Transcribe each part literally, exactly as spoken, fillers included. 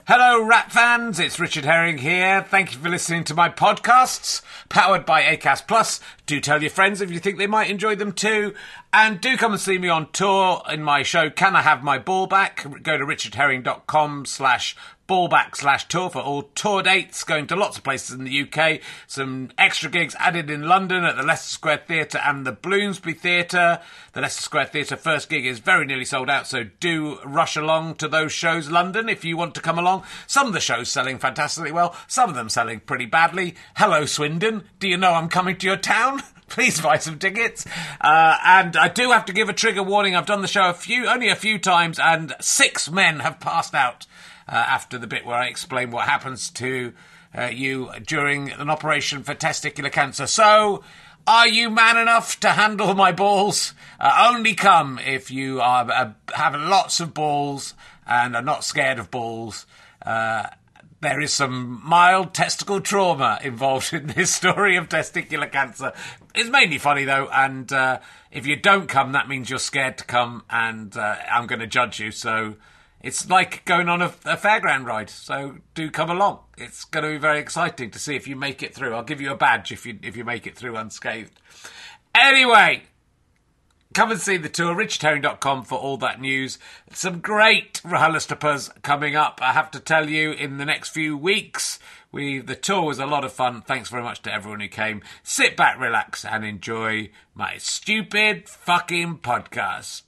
Hello, Rat fans. It's Richard Herring here. Thank you for listening to my podcasts, powered by Acast Plus. Do tell your friends if you think they might enjoy them too. And do come and see me on tour in my show, Can I Have My Ball Back? Go to richardherring.com slash ballback slash tour for all tour dates, going to lots of places in the U K. Some extra gigs added in London at the Leicester Square Theatre and the Bloomsbury Theatre. The Leicester Square Theatre first gig is very nearly sold out, so do rush along to those shows, London, if you want to come along. Some of the shows selling fantastically well, some of them selling pretty badly. Hello, Swindon. Do you know I'm coming to your town? Please buy some tickets. Uh, and I do have to give a trigger warning. I've done the show a few, only a few times, and six men have passed out uh, after the bit where I explain what happens to uh, you during an operation for testicular cancer. So, are you man enough to handle my balls? Uh, only come if you are uh, have lots of balls and are not scared of balls. Uh, There is some mild testicle trauma involved in this story of testicular cancer. It's mainly funny, though, and uh, if you don't come, that means you're scared to come, and uh, I'm going to judge you. So it's like going on a, a fairground ride, so do come along. It's going to be very exciting to see if you make it through. I'll give you a badge if you if you make it through unscathed. Anyway, come and see the tour, richard herring dot com for all that news. Some great RHLSTPs coming up, I have to tell you, in the next few weeks. We The tour was a lot of fun. Thanks very much to everyone who came. Sit back, relax, and enjoy my stupid fucking podcast.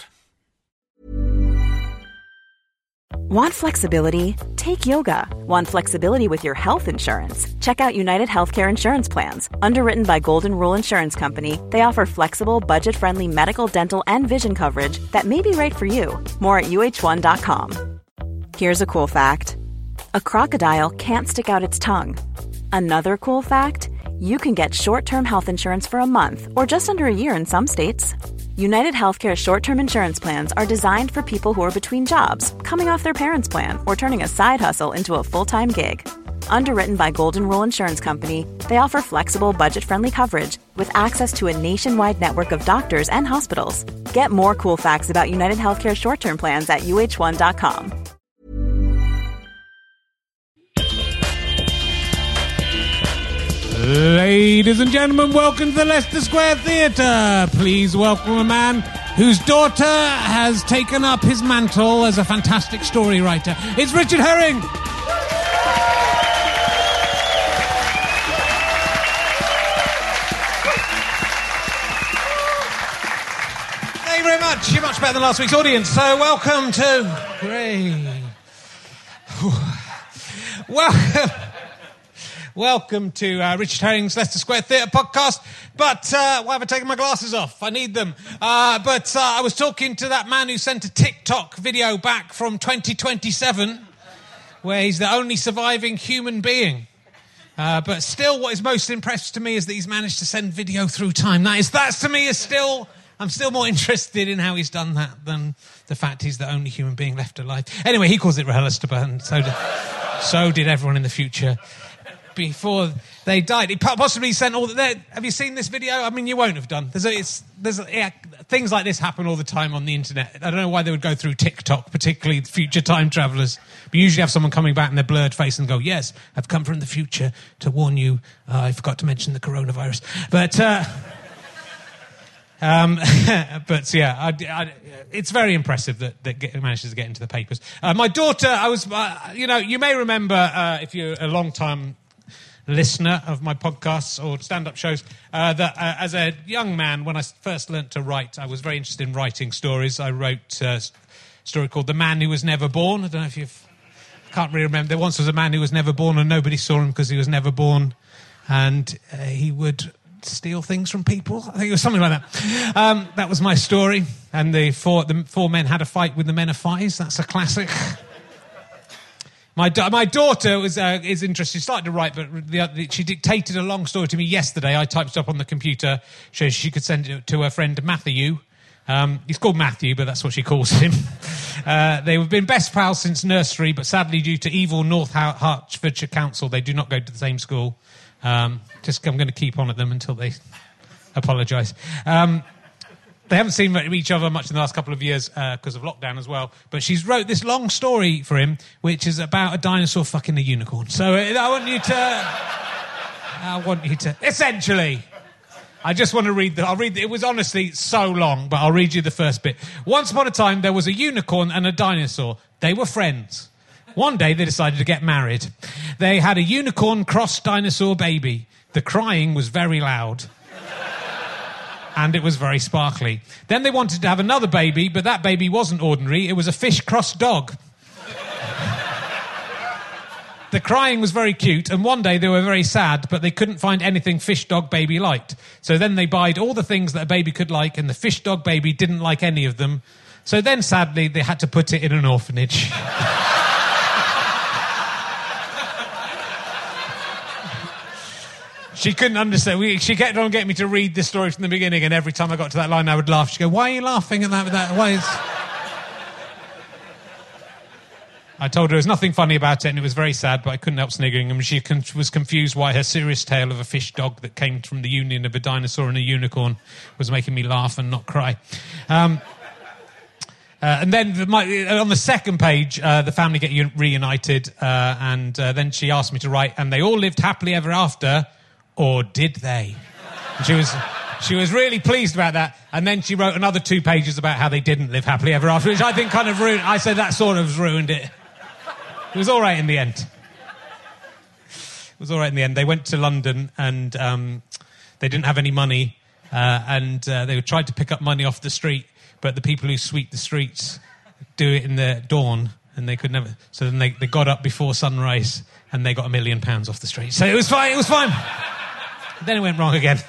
Want flexibility? Take yoga. Want flexibility with your health insurance? Check out United Healthcare Insurance Plans. Underwritten by Golden Rule Insurance Company, they offer flexible, budget-friendly medical, dental, and vision coverage that may be right for you. More at U H one dot com. Here's a cool fact. A crocodile can't stick out its tongue. Another cool fact, you can get short-term health insurance for a month or just under a year in some states. United Healthcare short-term insurance plans are designed for people who are between jobs, coming off their parents' plan, or turning a side hustle into a full-time gig. Underwritten by Golden Rule Insurance Company, they offer flexible, budget-friendly coverage with access to a nationwide network of doctors and hospitals. Get more cool facts about United Healthcare short-term plans at U H one dot com. Ladies and gentlemen, welcome to the Leicester Square Theatre. Please welcome a man whose daughter has taken up his mantle as a fantastic story writer. It's Richard Herring. Thank you very much. You're much better than last week's audience. So welcome to... Great. Welcome... Welcome to uh, Richard Herring's Leicester Square Theatre podcast. But uh, why have I taken my glasses off? I need them. Uh, but uh, I was talking to that man who sent a TikTok video back from twenty twenty-seven, where he's the only surviving human being. Uh, but still, what is most impressive to me is that he's managed to send video through time. That is, that's to me is still... I'm still more interested in how he's done that than the fact he's the only human being left alive. Anyway, he calls it RHLSTP, and so did, so did everyone in the future. Before they died, he possibly sent all that. Have you seen this video? I mean, you won't have done. There's, a, it's, there's a, yeah, things like this happen all the time on the internet. I don't know why they would go through TikTok, particularly future time travellers. But you usually have someone coming back in their blurred face and go, "Yes, I've come from the future to warn you. Uh, I forgot to mention the coronavirus." But, uh, um, but yeah, I, I, it's very impressive that that get, manages to get into the papers. Uh, my daughter, I was, uh, you know, you may remember uh, if you're a long time listener of my podcasts or stand-up shows, uh, that uh, as a young man, when I first learnt to write, I was very interested in writing stories. I wrote a story called The Man Who Was Never Born. I don't know if you've... I can't really remember. There once was a man who was never born and nobody saw him because he was never born. And uh, he would steal things from people. I think it was something like that. Um, that was my story. And the four, the four men had a fight with the men of Fies. That's a classic. My da- my daughter was uh, is interested. She started to write, but the, the, she dictated a long story to me yesterday. I typed it up on the computer so she could send it to her friend Matthew. Um, he's called Matthew, but that's what she calls him. Uh, they've been best pals since nursery, but sadly, due to evil North Hertfordshire Council, they do not go to the same school. Um, just I'm going to keep on at them until they apologise. Um, They haven't seen each other much in the last couple of years because uh, of lockdown as well. But she's wrote this long story for him, which is about a dinosaur fucking a unicorn. So uh, I want you to... I want you to... Essentially... I just want to read the... I'll read... The, it was honestly so long, but I'll read you the first bit. Once upon a time, there was a unicorn and a dinosaur. They were friends. One day, they decided to get married. They had a unicorn-cross-dinosaur baby. The crying was very loud. And it was very sparkly. Then they wanted to have another baby, but that baby wasn't ordinary. It was a fish-crossed dog. The crying was very cute, and one day they were very sad, but they couldn't find anything fish dog baby liked. So then they buyed all the things that a baby could like, and the fish dog baby didn't like any of them. So then, sadly, they had to put it in an orphanage. She couldn't understand. We, she kept on getting me to read this story from the beginning, and every time I got to that line, I would laugh. She'd go, "Why are you laughing at that? that? Why is..." I told her there was nothing funny about it, and it was very sad, but I couldn't help sniggering, and she con- was confused why her serious tale of a fish dog that came from the union of a dinosaur and a unicorn was making me laugh and not cry. Um... Uh, and then the, my, on the second page, uh, the family get un- reunited, uh, and uh, then she asked me to write, and they all lived happily ever after, or did they? And she was she was really pleased about that, and then she wrote another two pages about how they didn't live happily ever after, which I think kind of ruined... I said that sort of ruined it. It was all right in the end. It was all right in the end. They went to London, and um, they didn't have any money, uh, and uh, they tried to pick up money off the street, but the people who sweep the streets do it in the dawn, and they could never... So then they, they got up before sunrise, and they got a million pounds off the street. So it was fine, it was fine. Then it went wrong again.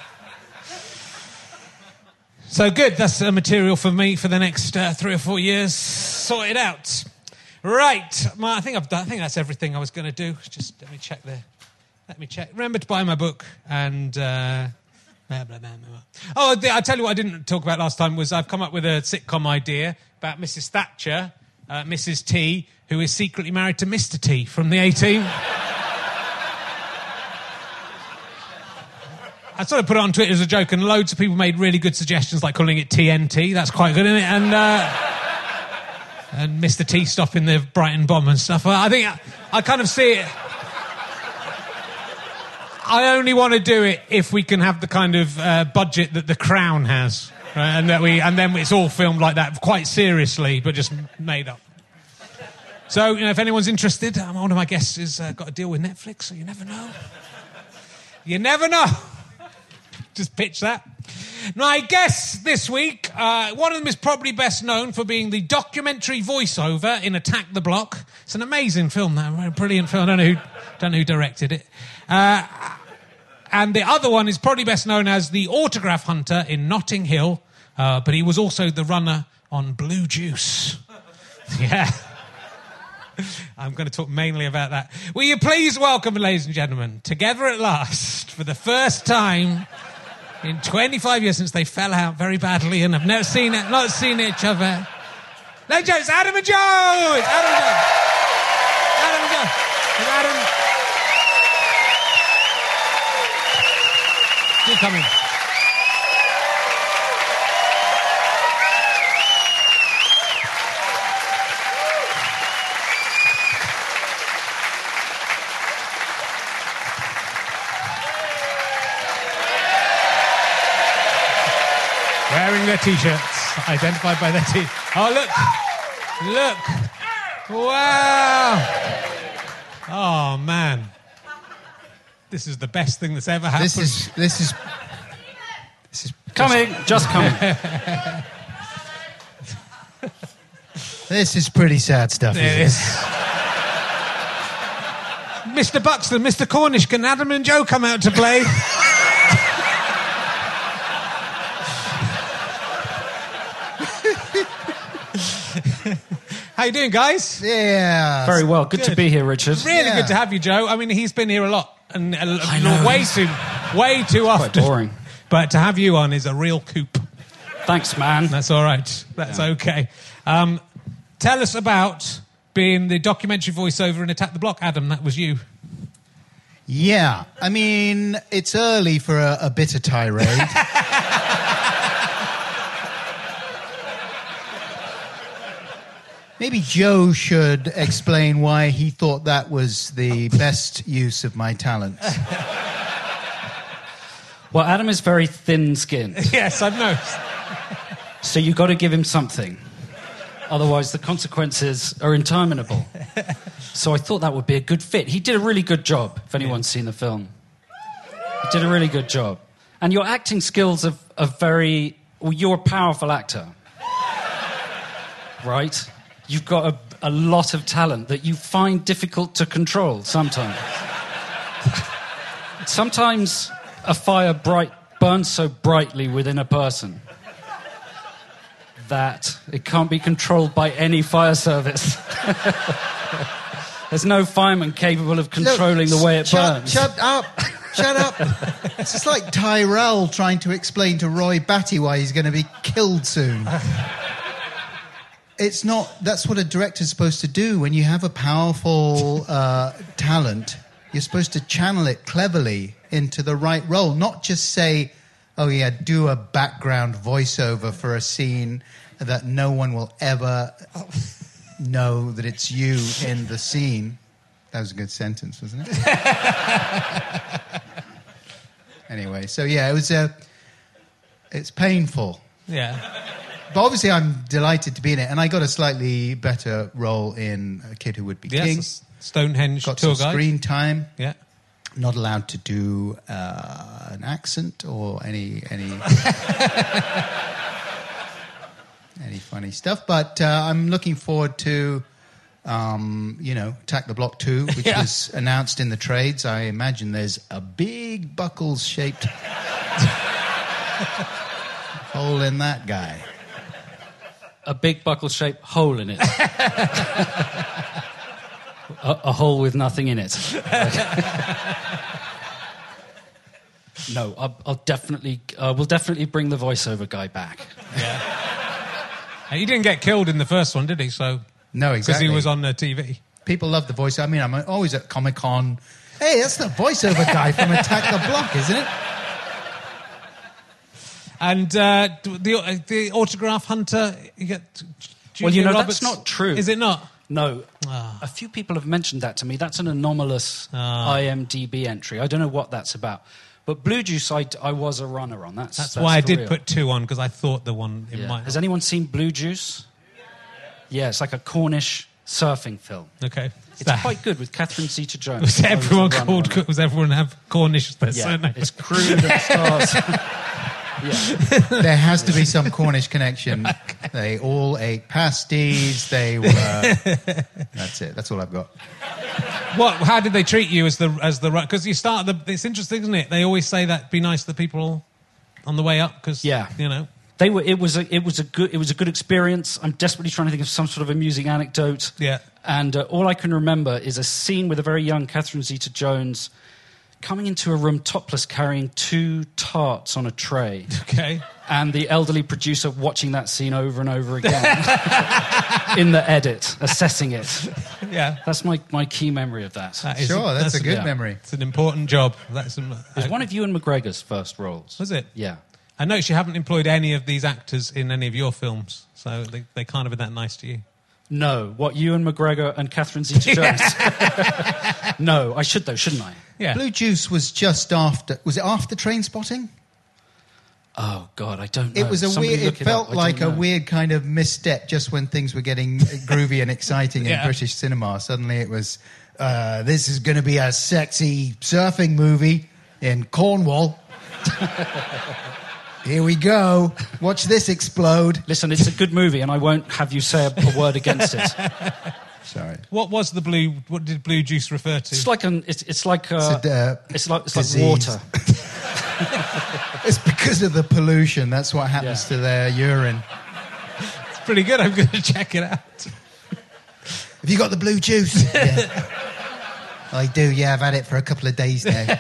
So good, that's uh, material for me for the next uh, three or four years. Sort it out. Right, well, I think I've done, I think that's everything I was going to do. Just let me check there. Let me check. Remember to buy my book, and... Uh, Blah, blah, blah, blah. Oh, I tell you what I didn't talk about last time was I've come up with a sitcom idea about Missus Thatcher, uh, Missus T, who is secretly married to Mister T from the A-Team. I sort of put it on Twitter as a joke, and loads of people made really good suggestions, like calling it T N T. That's quite good, isn't it? And uh, and Mister T stopping the Brighton bomb and stuff. I think I, I kind of see it. I only want to do it if we can have the kind of uh, budget that The Crown has, right? and that we, and then it's all filmed like that, quite seriously, but just made up. So, you know, if anyone's interested, um, one of my guests has uh, got a deal with Netflix, so you never know. You never know. Just pitch that. My guests this week, uh, one of them is probably best known for being the documentary voiceover in Attack the Block. It's an amazing film, that a brilliant film. I don't know who, don't know who directed it. Uh, and the other one is probably best known as the autograph hunter in Notting Hill, uh, but he was also the runner on Blue Juice. Yeah. I'm going to talk mainly about that. Will you please welcome, ladies and gentlemen, together at last, for the first time in twenty-five years since they fell out very badly and have never seen it, not seen each other. Ladies and gentlemen, it's Adam and Joe! It's Adam and Joe! Adam and Joe! It's Adam... Do come in. Wearing their T-shirts, identified by their T. Oh, look. Look. Wow. Oh, man. This is the best thing that's ever happened. This is... This is... This is coming. Just coming. This is pretty sad stuff, It isn't is. it? Mister Buxton, Mister Cornish, can Adam and Joe come out to play? How you doing, guys? Yeah. Very well. Good, Good. to be here, Richard. Really Yeah. good to have you, Joe. I mean, he's been here a lot, and uh, I know. way too, way too often. Quite boring. But to have you on is a real coup. Thanks, man. That's all right. That's Yeah. okay. Um, tell us about being the documentary voiceover in Attack the Block, Adam. That was you. Yeah. I mean, it's early for a, a bitter tirade. Maybe Joe should explain why he thought that was the best use of my talents. Well, Adam is very thin-skinned. Yes, I've noticed. So you've got to give him something. Otherwise, the consequences are interminable. So I thought that would be a good fit. He did a really good job, if anyone's seen the film. He did a really good job. And your acting skills are, are very... Well, you're a powerful actor. Right? You've got a, a lot of talent that you find difficult to control sometimes. Sometimes a fire bright burns so brightly within a person that it can't be controlled by any fire service. There's no fireman capable of controlling Look, the way it shut, burns. Shut up! Shut up! It's just like Tyrell trying to explain to Roy Batty why he's going to be killed soon. It's not... That's what a director's supposed to do. When you have a powerful uh, talent, you're supposed to channel it cleverly into the right role, not just say, oh, yeah, do a background voiceover for a scene that no one will ever know that it's you in the scene. That was a good sentence, wasn't it? Anyway, so yeah, it was uh, it's painful. Yeah. But obviously I'm delighted to be in it, and I got a slightly better role in A Kid Who Would Be Yes, King. Stonehenge Got tour some guide. screen time. Yeah. Not allowed to do uh, an accent or any any any funny stuff, but uh, I'm looking forward to um, you know Attack the Block two, which Yeah. was announced in the trades. I imagine there's a big Buckles-shaped hole in that guy. A big buckle-shaped hole in it. a, a hole with nothing in it. No, I'll, I'll definitely, uh, we'll definitely bring the voiceover guy back. He didn't get killed in the first one, did he? So No, because exactly. he was on the T V. People love the voice. I mean, I'm always at Comic-Con. Hey, that's the voiceover guy from Attack the Block, isn't it? And uh, the uh, the autograph hunter, you get. Julia Well, you know, Roberts. that's not true. Is it not? No, Ah. a few people have mentioned that to me. That's an anomalous Ah. I M D B entry. I don't know what that's about. But Blue Juice, I, I was a runner on. That's, That's, that's why I for did real. put two on, because I thought the one it Yeah. might. Has anyone seen Blue Juice? Yeah, it's like a Cornish surfing film. Okay. It's quite good with Catherine Zeta-Jones. Was I everyone a runner called? on it. Was everyone have Cornish? Their Yeah, surname? it's crude and stars. Yeah. There has to be some Cornish connection. They all ate pasties. They were... That's it. That's all I've got. What? How did they treat you as the as the because you start the? It's interesting, isn't it? They always say that be nice to the people on the way up because Yeah. you know. They were. It was a. It was a good. It was a good experience. I'm desperately trying to think of some sort of amusing anecdote. Yeah. And uh, all I can remember is a scene with a very young Catherine Zeta-Jones coming into a room topless, carrying two tarts on a tray, Okay. and the elderly producer watching that scene over and over again in the edit, assessing it. Yeah. That's my, my key memory of that. That is- Sure, that's a good yeah. memory. It's an important job. That's an, It was one of Ewan McGregor's first roles. Was it? Yeah. I noticed you haven't employed any of these actors in any of your films, so they they can't have been that nice to you. No, what, Ewan McGregor and Catherine Zeta-Jones? No, I should though, shouldn't I? Yeah. Blue Juice was just after... Was it after Trainspotting? Oh God, I don't know. It was a Somebody weird... look It it felt up. I like a don't know. weird kind of misstep just when things were getting groovy and exciting in Yeah. British cinema. Suddenly it was, uh, this is going to be a sexy surfing movie in Cornwall. Here we go. Watch this explode. Listen, it's a good movie, and I won't have you say a, a word against it. Sorry. What was the blue? What did blue juice refer to? It's like an. It's, it's like. Uh, It's a, uh, it's like it's like disease. water. It's because of the pollution. That's what happens Yeah. to their urine. It's pretty good. I'm going to check it out. Have you got the blue juice? Yeah. I do, yeah. I've had it for a couple of days now.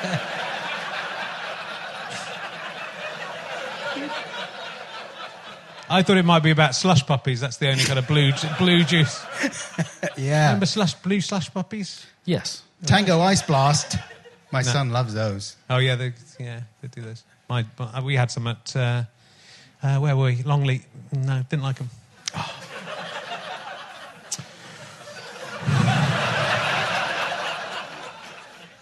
I thought it might be about slush puppies. That's the only kind of blue ju- blue juice. Yeah. Remember slush blue slush puppies? Yes. Tango Ice Blast. My son loves those. Oh yeah, they, yeah, they do those. My, but we had some at uh, uh, where were we? Longleat. No, didn't like them.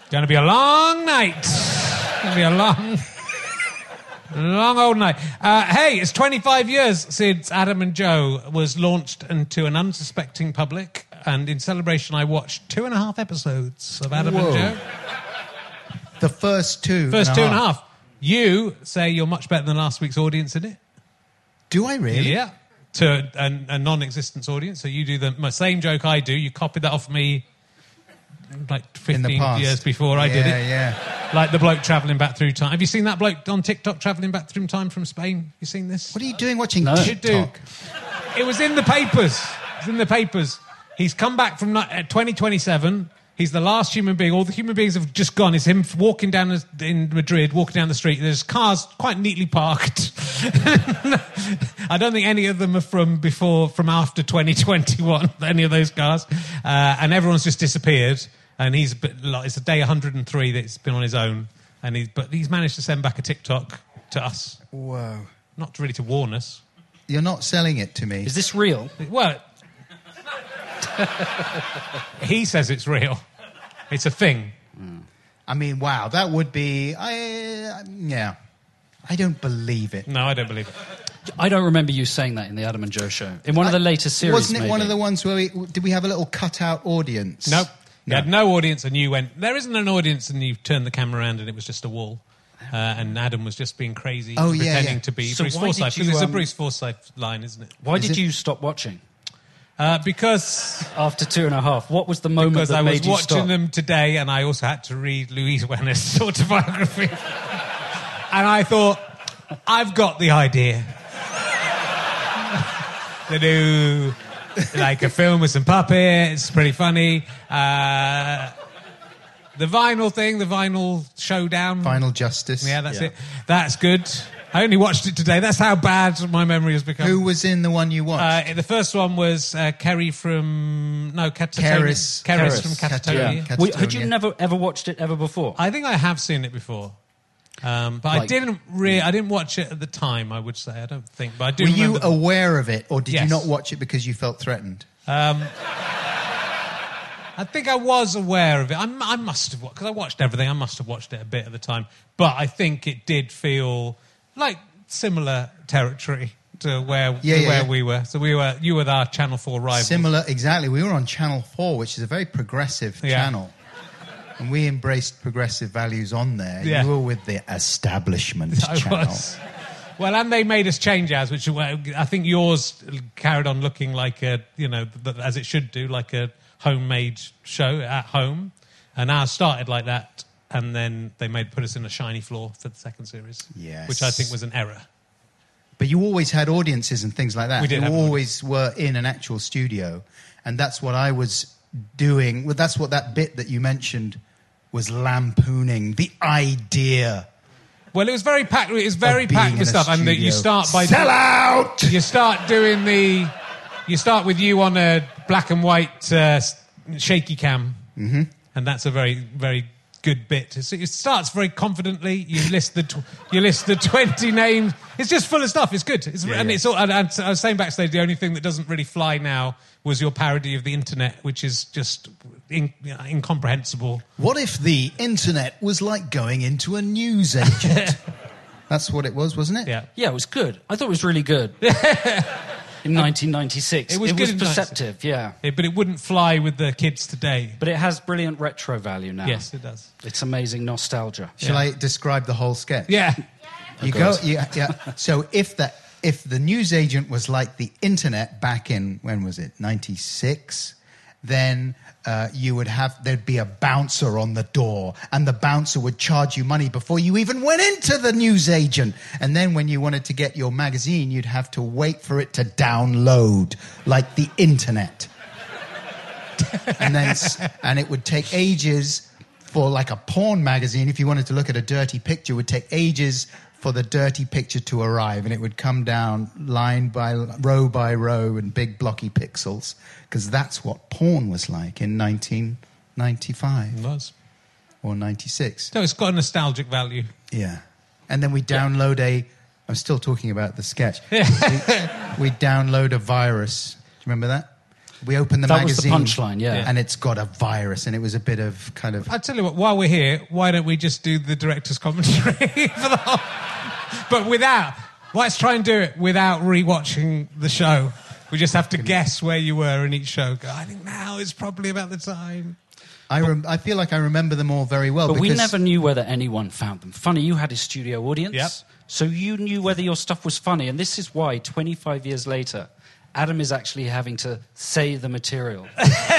Going to be a long night. Going to be a long, long old night. Uh, hey, it's twenty-five years since Adam and Joe was launched into an unsuspecting public, and in celebration, I watched two and a half episodes of Adam Whoa. and Joe. The first two. First and two a and a half. half. You say you're much better than last week's audience in it. Do I really? Yeah. To a, a non-existence audience. So you do the my same joke I do. You copied that off me like In the fifteen past. years before I did it. Yeah, yeah. Like the bloke travelling back through time. Have you seen that bloke on TikTok travelling back through time from Spain? You seen this? What are you doing watching No. You do. TikTok? It was in the papers. It was in the papers. He's come back from uh, twenty twenty-seven. He's the last human being. All the human beings have just gone. It's him walking down the, in Madrid, walking down the street. There's cars quite neatly parked. I don't think any of them are from before, from after twenty twenty-one, any of those cars. Uh, and everyone's just disappeared. And he's, a bit like, it's a day one hundred and three that he's been on his own. And he's, but he's managed to send back a TikTok to us. Whoa. Not really to warn us. You're not selling it to me. Is this real? Well, he says it's real. It's a thing. I mean, wow, that would be... I, yeah. I don't believe it. No, I don't believe it. I don't remember you saying that in the Adam and Joe show. In one of the I- latest series, Wasn't it maybe. one of the ones where we... Did we have a little cut-out audience? Nope. You had no audience and you went, there isn't an audience, and you turned the camera around and it was just a wall. Uh, and Adam was just being crazy, Oh, yeah, pretending yeah. to be So Bruce why did Forsyth. you, Because it's a um, Bruce Forsyth line, isn't it? Why Is did it- you stop watching Uh, because after two and a half? What was the moment because that I was made you watching stop? them today, and I also had to read Louise Wenner's autobiography. And I thought, I've got the idea. To do like a film with some puppets, pretty funny. Uh, the vinyl thing, the vinyl showdown. Final Justice. Yeah, that's Yeah. it. That's good. I only watched it today. That's how bad my memory has become. Who was in the one you watched? Uh, the first one was uh, Kerry from... No, Catatonia. Keris. Keris Keris. from Cat- Catatonia. yeah. We- had you Catatonia. never ever watched it ever before? I think I have seen it before. Um, but I Like- didn't re- I didn't watch it at the time, I would say. I don't think. But I do Were remember... you aware of it, or did you Yes. not watch it because you felt threatened? I think I was aware of it. I, I must have... Because I watched everything. I must have watched it a bit at the time. But I think it did feel like similar territory to where, Yeah, to yeah, where yeah. we were. So we were... You were our Channel four rival. Similar, exactly. We were on Channel four, which is a very progressive Yeah. channel. And we embraced progressive values on there. Yeah. You were with the establishment I channel. was. Well, and they made us change ours, which uh, I think yours carried on looking like a, you know, th- as it should do, like a homemade show at home. And ours started like that, and then they made put us in a shiny floor for the second series, Yes. which I think was an error. But you always had audiences and things like that. We did You have an always were in an actual studio. And that's what I was doing. Well, that's what that bit that you mentioned was lampooning. The idea. Well, it was very packed. It was very Of being packed in with a stuff, and the, you studio. start by Sell out! You start doing the. You start with you on a black and white uh, shaky cam, mm-hmm. and that's a very, very good bit. It's- It starts very confidently. You list the tw- you list the twenty names. It's just full of stuff. It's good. It's, and yeah. it's all. And, and I was saying backstage, the only thing that doesn't really fly now was your parody of the internet, which is just in, incomprehensible. What if the internet was like going into a newsagent? That's what it was, wasn't it? Yeah. Yeah, it was good. I thought it was really good. In nineteen ninety-six. It was good in perceptive, yeah. It- but it wouldn't fly with the kids today. But it has brilliant retro value now. Yes, it does. It's amazing nostalgia. Shall Yeah. I describe the whole sketch? Yeah. You go, yeah, yeah. So if the if the newsagent was like the internet back in, when was it, ninety-six, then uh, you would have, there'd be a bouncer on the door, and the bouncer would charge you money before you even went into the newsagent. And then when you wanted to get your magazine, you'd have to wait for it to download, like the internet. and then s- and it would take ages for like a porn magazine. If you wanted to look at a dirty picture, it would take ages for the dirty picture to arrive, and it would come down line by row by row in big blocky pixels, because that's what porn was like in nineteen ninety-five It was. or ninety-six. So it's got a nostalgic value. Yeah. And then we download a, I'm still talking about the sketch. we, we download a virus. Do you remember that? We opened the That was the magazine. punchline, yeah. And it's got a virus, and it was a bit of kind of... I tell you what, while we're here, why don't we just do the director's commentary for the whole... But without... Let's try and do it without rewatching the show. We just have to guess where you were in each show. Go, I think now is probably about the time. I, rem- I feel like I remember them all very well. But we because never knew whether anyone found them funny. You had a studio audience, Yep. so you knew whether your stuff was funny. And this is why, twenty-five years later, Adam is actually having to say the material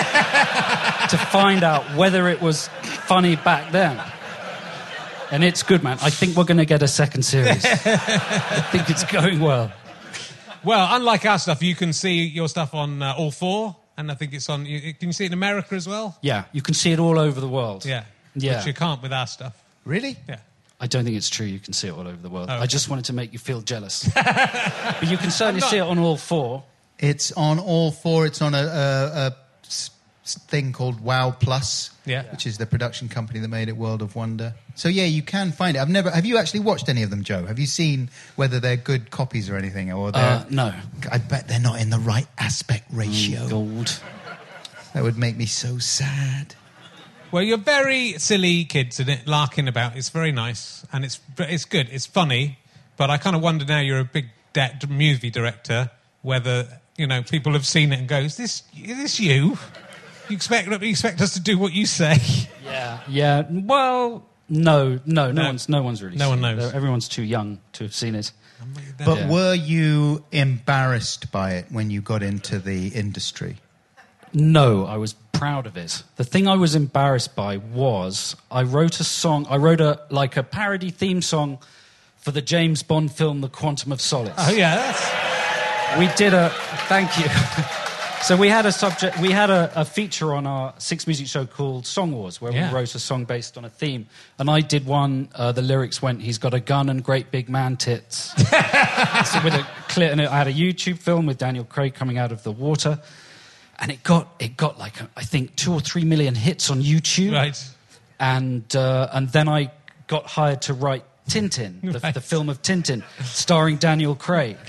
to find out whether it was funny back then. And it's good, man. I think we're going to get a second series. I think it's going well. Well, unlike our stuff, you can see your stuff on uh, All Four, and I think it's on... You, can you see it in America as well? Yeah, you can see it all over the world. Yeah. Yeah. Which you can't with our stuff. Really? Yeah. I don't think it's true you can see it all over the world. Oh, okay. I just wanted to make you feel jealous. But you can certainly not- see it on All Four. It's on all four. It's on a, a, a s- s- thing called Wow Plus, Yeah. which is the production company that made it, World of Wonder. So yeah, you can find it. I've never. Have you actually watched any of them, Joe? Have you seen whether they're good copies or anything, or they're? Uh, no. I bet they're not in the right aspect ratio. Gold. That would make me so sad. Well, you're very silly kids in it, larking about. It's very nice, and it's it's good. It's funny, but I kind of wonder now you're a big de- movie director, whether, you know, people have seen it and go, is this, is this you? You expect, you expect us to do what you say? Yeah. Yeah. Well, no, no, no, No. one's no one's really. No one seen it. knows. They're- Everyone's too young to have seen it. But Yeah. were you embarrassed by it when you got into the industry? No, I was proud of it. The thing I was embarrassed by was I wrote a song. I wrote a like a parody theme song for the James Bond film, The Quantum of Solace. Oh, yeah, that's... We did a thank you. So we had a subject. We had a, a feature on our Six Music show called Song Wars, where Yeah. we wrote a song based on a theme. And I did one. Uh, the lyrics went, "He's got a gun and great big man tits." So with a clear, and I had a YouTube film with Daniel Craig coming out of the water, and it got it got like I think two or three million hits on YouTube. Right. And uh, and then I got hired to write Tintin, the, Right. the film of Tintin, starring Daniel Craig.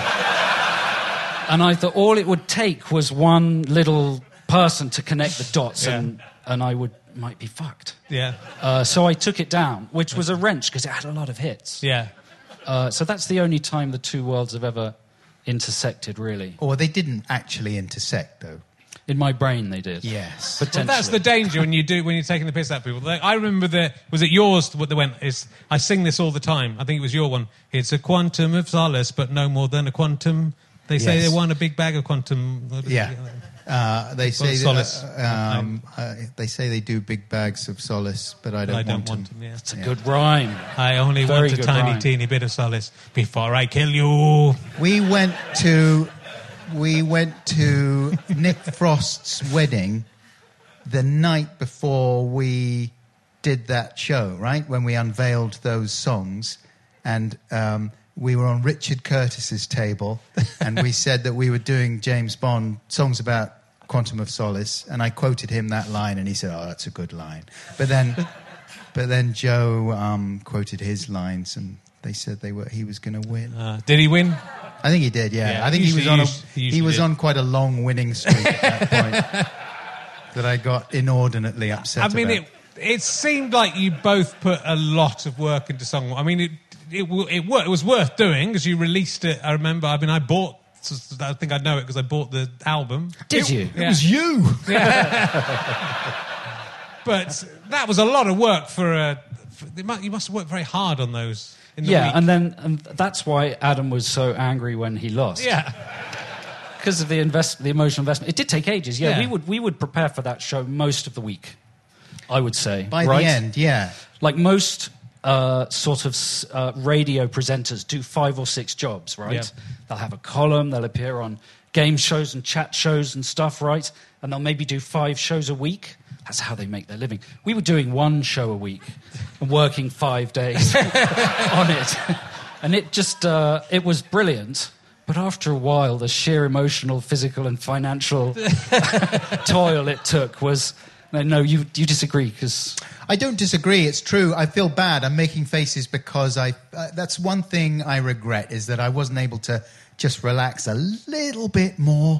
And I thought all it would take was one little person to connect the dots, Yeah. and, and I would might be fucked. Yeah. Uh, so I took it down, which was a wrench because it had a lot of hits. Yeah. Uh, so that's the only time the two worlds have ever intersected, really. Or they didn't actually intersect, though. In my brain, they did. Yes. Well, Potentially. that's the danger when you do when you're taking the piss out of people. Like, I remember the was it yours what they went is I sing this all the time. I think it was your one. It's a quantum of solace, but no more than a quantum. They say Yes. they won a big bag of quantum. Yeah. Uh, they say solace. uh, um, uh, they say they do big bags of solace, but I don't, I don't want, want them. them. Yeah. It's a good rhyme. I only Very want a good tiny, rhyme. teeny bit of solace before I kill you. We went to we went to Nick Frost's wedding the night before we did that show, right? When we unveiled those songs, and um, we were on Richard Curtis's table, and we said that we were doing James Bond songs about Quantum of Solace, and I quoted him that line, and he said, "Oh, that's a good line." But then, but then Joe um, quoted his lines, and they said they were he was going to win. Uh, did he win? I think he did. Yeah, Yeah, I think he was usually- on a usually- he he, usually was did. on quite a long winning streak at that point that I got inordinately upset. I mean, about. it it seemed like you both put a lot of work into song. I mean, it it w- it, wor- it was worth doing because you released it. I remember. I mean, I bought. I think I know it because I bought the album. Did It- you? It was you. But that was a lot of work for a. For, they mu- you must have worked very hard on those. In the Yeah, week. and then and that's why Adam was so angry when he lost. yeah. Because of the invest, the emotional investment. It did take ages. Yeah, Yeah. we would we would prepare for that show most of the week, I would say. By right? the end, yeah. Like most uh, sort of uh, radio presenters do five or six jobs, right? Yeah. They'll have a column, they'll appear on game shows and chat shows and stuff, right? And they'll maybe do five shows a week. That's how they make their living. We were doing one show a week and working five days on it. And it just, uh, it was brilliant. But after a while, the sheer emotional, physical and financial toil it took was... No, no you, you disagree, because... I don't disagree. It's true. I feel bad. I'm making faces because I. Uh, that's one thing I regret is that I wasn't able to just relax a little bit more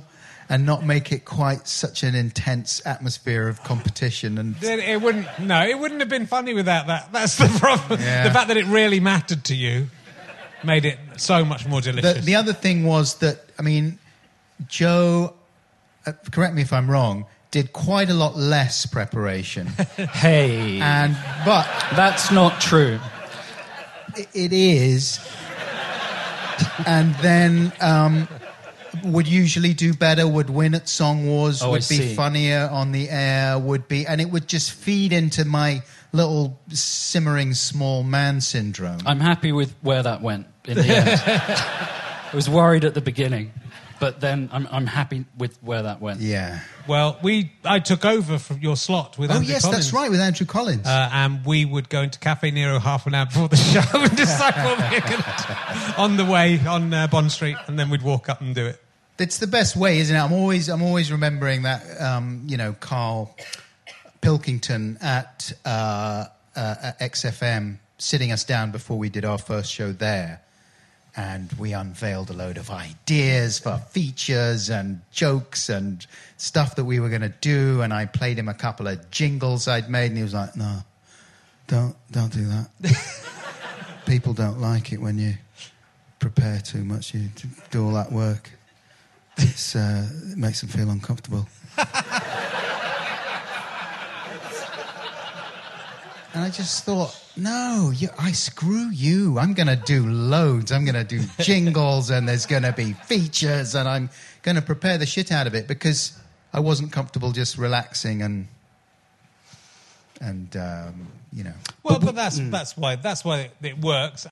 and not make it quite such an intense atmosphere of competition. And It, it wouldn't. No, it wouldn't have been funny without that. That's the problem. Yeah. The fact that it really mattered to you made it so much more delicious. the, the other thing was that, I mean, Joe, uh, correct me if I'm wrong, did quite a lot less preparation. Hey. and But That's not true. it, it is. And then um, would usually do better, would win at Song Wars, Oh, would I be see. funnier on the air, would be... And it would just feed into my little simmering small man syndrome. I'm happy with where that went in the end. I was worried at the beginning, but then I'm, I'm happy with where that went. Yeah. Well, we I took over from your slot with Oh, Andrew yes, Collins. that's right, with Andrew Collins. Uh, and we would go into Cafe Nero half an hour before the show and decide what we were going to do on the way on uh, Bond Street, and then we'd walk up and do it. It's the best way, isn't it? I'm always, I'm always remembering that, um, you know, Carl Pilkington at, uh, uh, at X F M sitting us down before we did our first show there. And we unveiled a load of ideas for features and jokes and stuff that we were going to do. And I played him a couple of jingles I'd made, and he was like, "No, don't, don't do that. People don't like it when you prepare too much. You do all that work. It's, uh, it makes them feel uncomfortable." And I just thought, no, you, I screw you. I'm going to do loads. I'm going to do jingles, and there's going to be features, and I'm going to prepare the shit out of it, because I wasn't comfortable just relaxing and, and um, you know. Well, but that's that's why that's why it, it works.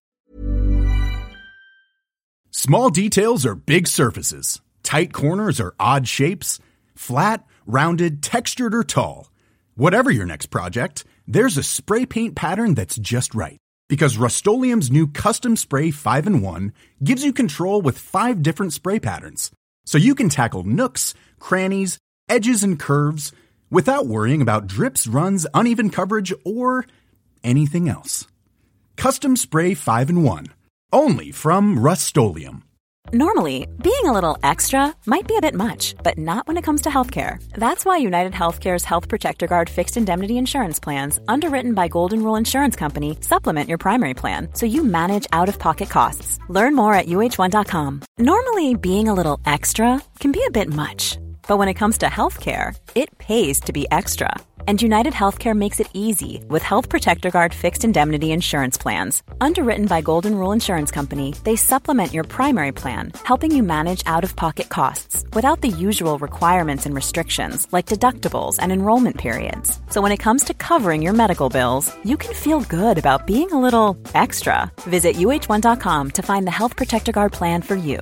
Small details are big surfaces. Tight corners are odd shapes. Flat, rounded, textured, or tall. Whatever your next project, there's a spray paint pattern that's just right. Because Rust-Oleum's new Custom Spray five in one gives you control with five different spray patterns. So you can tackle nooks, crannies, edges, and curves without worrying about drips, runs, uneven coverage, or anything else. Custom Spray five in one. Only from Rust-Oleum. Normally, being a little extra might be a bit much, but not when it comes to healthcare. That's why United Healthcare's Health Protector Guard fixed indemnity insurance plans, underwritten by Golden Rule Insurance Company, supplement your primary plan so you manage out-of-pocket costs. Learn more at U H one dot com. Normally, being a little extra can be a bit much, but when it comes to healthcare, it pays to be extra. And United Healthcare makes it easy with Health Protector Guard fixed indemnity insurance plans. Underwritten by Golden Rule Insurance Company, they supplement your primary plan, helping you manage out-of-pocket costs without the usual requirements and restrictions like deductibles and enrollment periods. So when it comes to covering your medical bills, you can feel good about being a little extra. Visit U H one dot com to find the Health Protector Guard plan for you.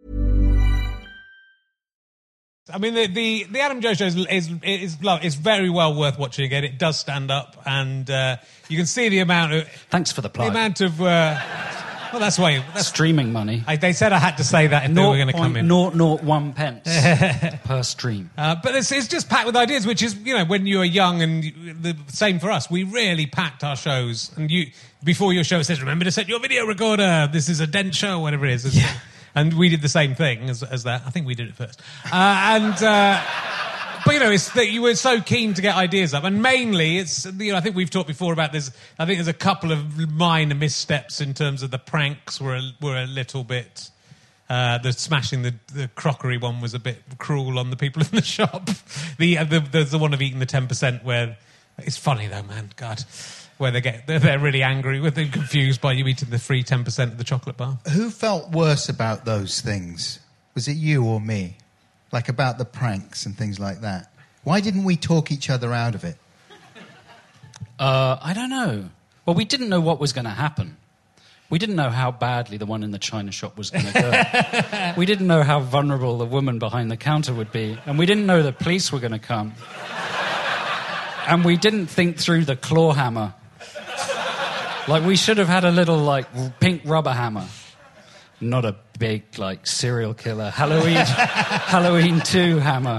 I mean, the the, the Adam Joe show is is, is lo- is very well worth watching again. It does stand up, and uh, you can see the amount of Thanks for the the plug. amount of. Uh, well, that's why that's, Streaming money. I, they said I had to say that if they were going to come in. zero point zero zero one pence per stream. Uh, but it's, it's just packed with ideas, which is, you know, when you were young, and you, the same for us. We really packed our shows, and you before your show it says, remember to set your video recorder. This is a dense show, whatever it is. Yeah. And we did the same thing as, as that. I think we did it first. Uh, and, uh, but, you know, it's that you were so keen to get ideas up. And mainly, it's, you know, I think we've talked before about this. I think there's a couple of minor missteps in terms of the pranks were a, were a little bit... Uh, the smashing the, the crockery one was a bit cruel on the people in the shop. The, uh, the There's the one of eating the ten percent where... It's funny, though, man. God... Where they get, they're, they're really angry, with them confused by you eating the free ten percent of the chocolate bar. Who felt worse about those things? Was it you or me? Like about the pranks and things like that? Why didn't we talk each other out of it? Uh, I don't know. Well, we didn't know what was going to happen. We didn't know how badly the one in the china shop was going to go. We didn't know how vulnerable the woman behind the counter would be. And we didn't know the police were going to come. And we didn't think through the claw hammer. Like, we should have had a little, like, pink rubber hammer. Not a big, like, serial killer Halloween Halloween two hammer.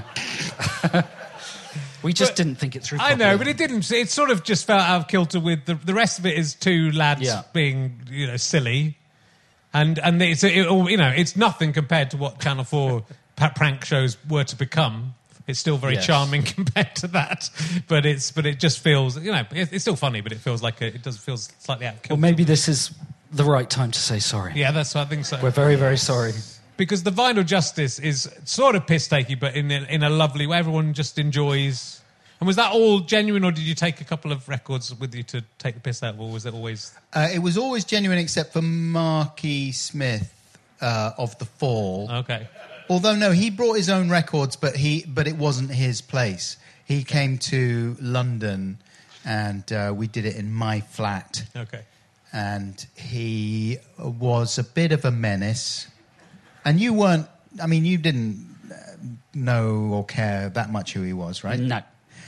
We just But didn't think it through I properly. know, but it didn't. It sort of just felt out of kilter with the, the rest of it is two lads Yeah. being, you know, silly. And and it's, it, all- you know, it's nothing compared to what Channel four pa- prank shows were to become. It's still very Yes. charming compared to that, but it's but it just feels, you know, it, it's still funny, but it feels like a, it does feel slightly out of kilter. Well, maybe this is the right time to say sorry. Yeah, that's what I think so. We're very, very sorry. Because the Vinyl Justice is sort of piss-takey, but in a, in a lovely way. Everyone just enjoys. And was that all genuine, or did you take a couple of records with you to take the piss out of, or was it always... Uh, it was always genuine except for Marky Smith uh, of The Fall. Okay. Although, no, he brought his own records, but he but it wasn't his place. He came to London, and uh, we did it in my flat. Okay. And he was a bit of a menace. And you weren't... I mean, you didn't uh, know or care that much who he was, right? No.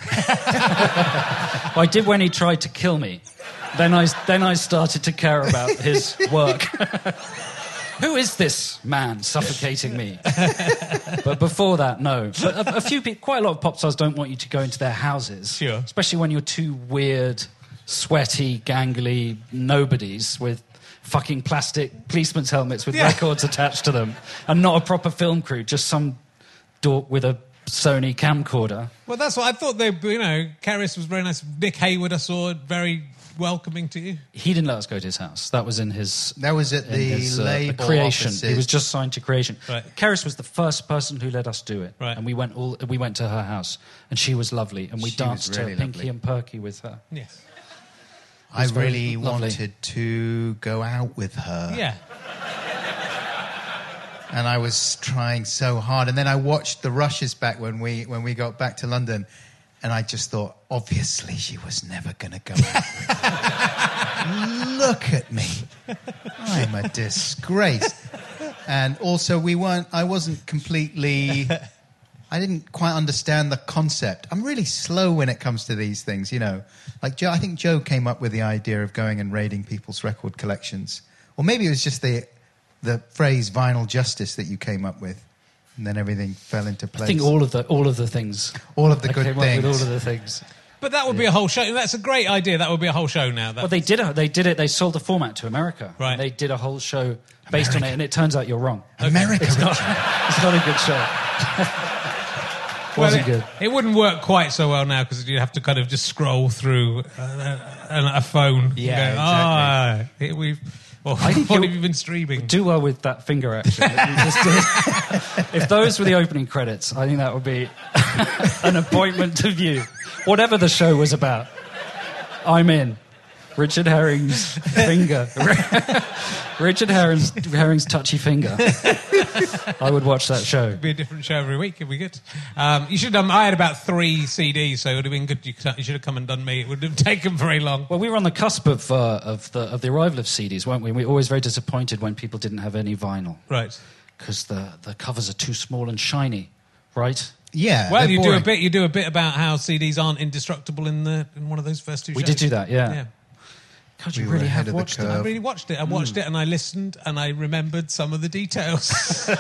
I did when he tried to kill me. Then I, then I started to care about his work. Who is this man suffocating me? But before that, no. But a, a few people, quite a lot of pop stars don't want you to go into their houses. Sure. Especially when you're two weird, sweaty, gangly nobodies with fucking plastic policeman's helmets with Yeah. records attached to them, and not a proper film crew, just some dork with a Sony camcorder. Well, that's what I thought. They, you know, Karis was very nice. Nick Hayward, I saw, very welcoming to you. He didn't let us go to his house. That was in his... That was at in the his, uh, label Creation. offices. He was just signed to Creation. Right. Karis was the first person who let us do it. Right. And we went all we went to her house, and she was lovely, and we She danced was really to Pinky lovely. and Perky with her. Yes. I was very really lovely. wanted to go out with her. Yeah. And I was trying so hard. And then I watched the Rushes back when we when we got back to London, and I just thought, obviously she was never going to go out with her. Look at me. I'm a disgrace. And also we weren't, I wasn't completely, I didn't quite understand the concept. I'm really slow when it comes to these things, you know. Like Joe, I think Joe came up with the idea of going and raiding people's record collections. Or maybe it was just the the phrase vinyl justice that you came up with, and then everything fell into place. I think all of the all of the things. All of the I good came up things. with all of the things. But that would be a whole show. That's a great idea. That would be a whole show now. That, Well, they did. A, they did it. They sold the format to America. Right. And they did a whole show based on it, and it turns out you're wrong. America. It's not. It's not a good show. Well, Wasn't it, good. It wouldn't work quite so well now because you'd have to kind of just scroll through uh, a, a phone. Yeah, and go, exactly. Ah, here we've. Well, I think what you- have you been streaming? Do well with that finger action that you just did. If those were the opening credits, I think that would be an appointment to view. Whatever the show was about, I'm in. Richard Herring's finger. Richard Herring's, Herring's touchy finger. I would watch that show. It'd be a different show every week. It'd be good. Um, you should have done, I had about three C Ds, so it would have been good. You, could, you should have come and done me. It wouldn't have taken very long. Well, we were on the cusp of, uh, of, the, of the arrival of C Ds, weren't we? We were always very disappointed when people didn't have any vinyl Right. because the, the covers are too small and shiny, right? Yeah. Well, they're you do a boring. bit. You do a bit about how C Ds aren't indestructible in the in one of those first two. We shows. did do that, yeah. Yeah. God, We you were really ahead have of the watched it. I curve. really watched it. I watched it and I listened and I remembered some of the details.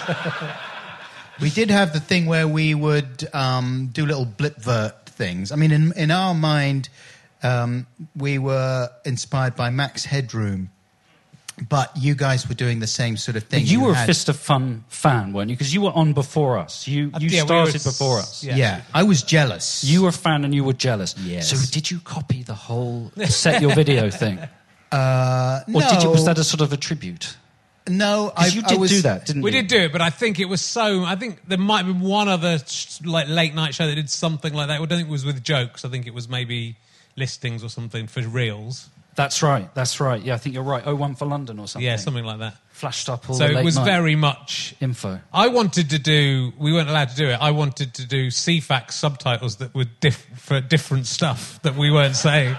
We did have the thing where we would um, do little blipvert things. I mean, in in our mind, um, we were inspired by Max Headroom, but you guys were doing the same sort of thing. You were a had- Fist of Fun fan, weren't you? Because you were on before us. You you Yeah, we started were- before us. yeah. Yeah. I was jealous. You were a fan and you were jealous. Yes. So did you copy the whole set your video thing? Uh, Or no, did you, was that a sort of a tribute? no. I, Because you I did was, do that, didn't We you? did do it, but I think it was so. I think there might have been one other sh- like late night show that did something like that. I don't think it was with jokes. I think it was maybe listings or something for reels. That's right. That's right. Yeah, I think you're right. oh one for London or something. Yeah, something like that. Flashed up all So the it late was night very much. info. I wanted to do. We weren't allowed to do it. I wanted to do C FAX subtitles that were diff- for different stuff that we weren't saying.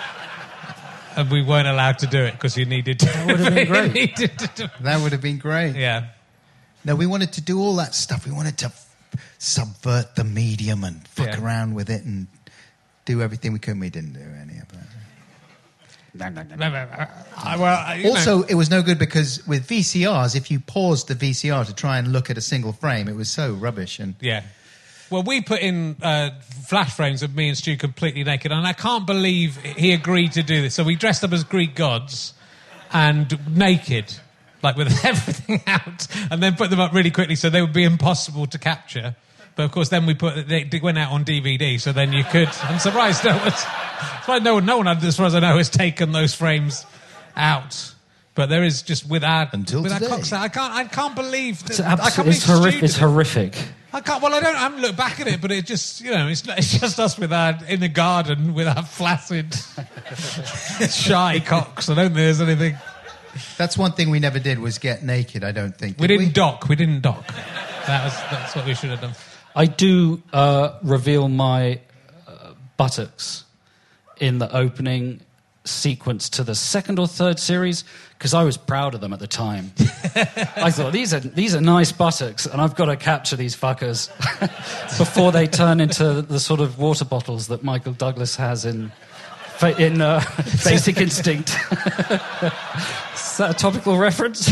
And we weren't allowed to do it because you needed to. That would have been great. needed to do, That would have been great. yeah. No, we wanted to do all that stuff. We wanted to f- subvert the medium and fuck Yeah. around with it and do everything we could. We didn't do any of that. No, no, no. I, well, I- you Also, know, it was no good because with V C Rs, if you paused the V C R to try and look at a single frame, it was so rubbish. And yeah. Well, we put in uh, flash frames of me and Stu completely naked, and I can't believe he agreed to do this. So we dressed up as Greek gods and naked, like with everything out, and then put them up really quickly so they would be impossible to capture. But of course, then we put they, they went out on D V D, so then you could. I'm surprised no one's. That's why no one, no one, as far as I know, has taken those frames out. But there is just with our Until with our today. Cox, I can't I can't believe that, It's, I abs- can't it's, believe horri- Stu it's did it. horrific. I can't. Well, I don't. I haven't looked back at it, but it just, you know, it's, it's just us with our in the garden with our flaccid, shy cocks. I don't think there's anything. That's one thing we never did was get naked. I don't think We did didn't dock. We didn't dock. That was that's what we should have done. I do uh, reveal my uh, buttocks in the opening sequence to the second or third series because I was proud of them at the time. I thought these are these are nice buttocks, and I've got to capture these fuckers before they turn into the sort of water bottles that Michael Douglas has in in uh, Basic Instinct. Is that a topical reference?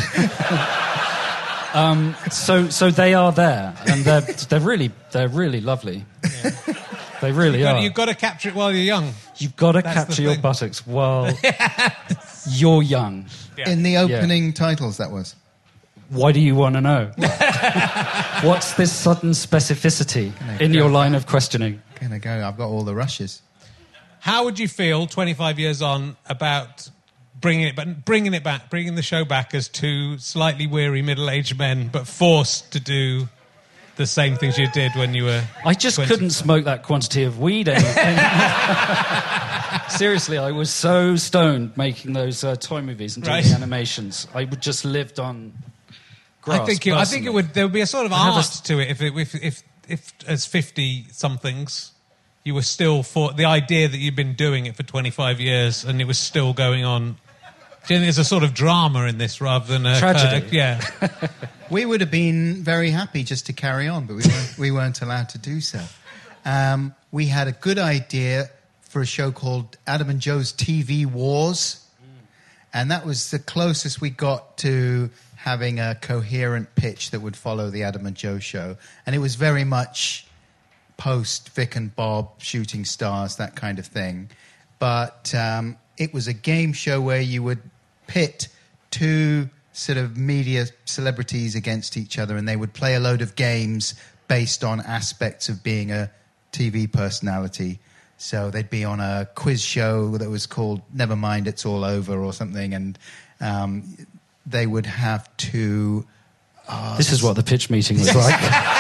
um, so so they are there, and they're they're really they're really lovely. Yeah. They really You've got, are. you've got to capture it while you're young. You've got to That's the capture your thing. buttocks while you're young. Yeah. In the opening titles, that was. Why do you want to know? What's this sudden specificity in your line of questioning? Gonna go. I've got all the rushes. How would you feel twenty-five years on about bringing it, but bringing it back, bringing the show back as two slightly weary middle-aged men, but forced to do the same things you did when you were? I just twenty couldn't smoke that quantity of weed anymore. Seriously, I was so stoned making those uh, toy movies and doing Right. the animations. I would just lived on grass. I think it, I think it personally. would. There would be a sort of I'd have a art s- to it if, it, if if if as fifty somethings you were still for the idea that you'd been doing it for twenty-five years and it was still going on. Do you think there's a sort of drama in this rather than a Tragedy. Uh, yeah. We would have been very happy just to carry on, but we weren't, we weren't allowed to do so. Um, we had a good idea for a show called Adam and Joe's T V Wars, and that was the closest we got to having a coherent pitch that would follow the Adam and Joe show. And it was very much post Vic and Bob, Shooting Stars, that kind of thing. But um, it was a game show where you would pit two sort of media celebrities against each other, and they would play a load of games based on aspects of being a T V personality. So they'd be on a quiz show that was called Never Mind, It's All Over or something, and um, they would have to... Oh, This is what the pitch meeting was like.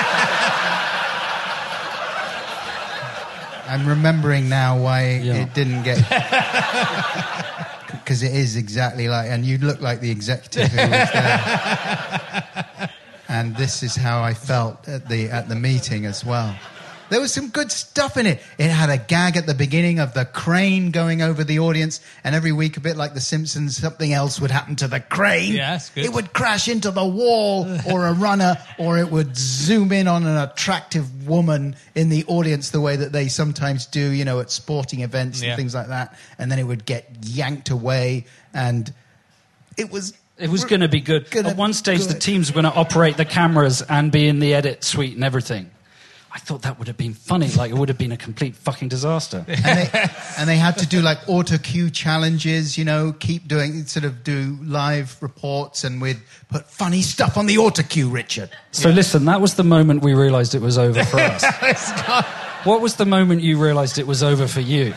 I'm remembering now why Yeah. it didn't get... Because it is exactly like... And you look like the executive who was there. And this is how I felt at the at the meeting as well. There was some good stuff in it. It had a gag at the beginning of the crane going over the audience, and every week, a bit like The Simpsons, something else would happen to the crane. Yeah, that's good. It would crash into the wall or a runner, or it would zoom in on an attractive woman in the audience the way that they sometimes do, you know, at sporting events Yeah. and things like that. And then it would get yanked away, and it was... It was going to be good. Gonna At one be stage, the good. teams were going to operate the cameras and be in the edit suite and everything. I thought that would have been funny. Like, it would have been a complete fucking disaster. and they, and they had to do like auto cue challenges, you know, keep doing, sort of do live reports, and we'd put funny stuff on the auto cue, Richard. So listen, that was the moment we realised it was over for us. What was the moment you realised it was over for you?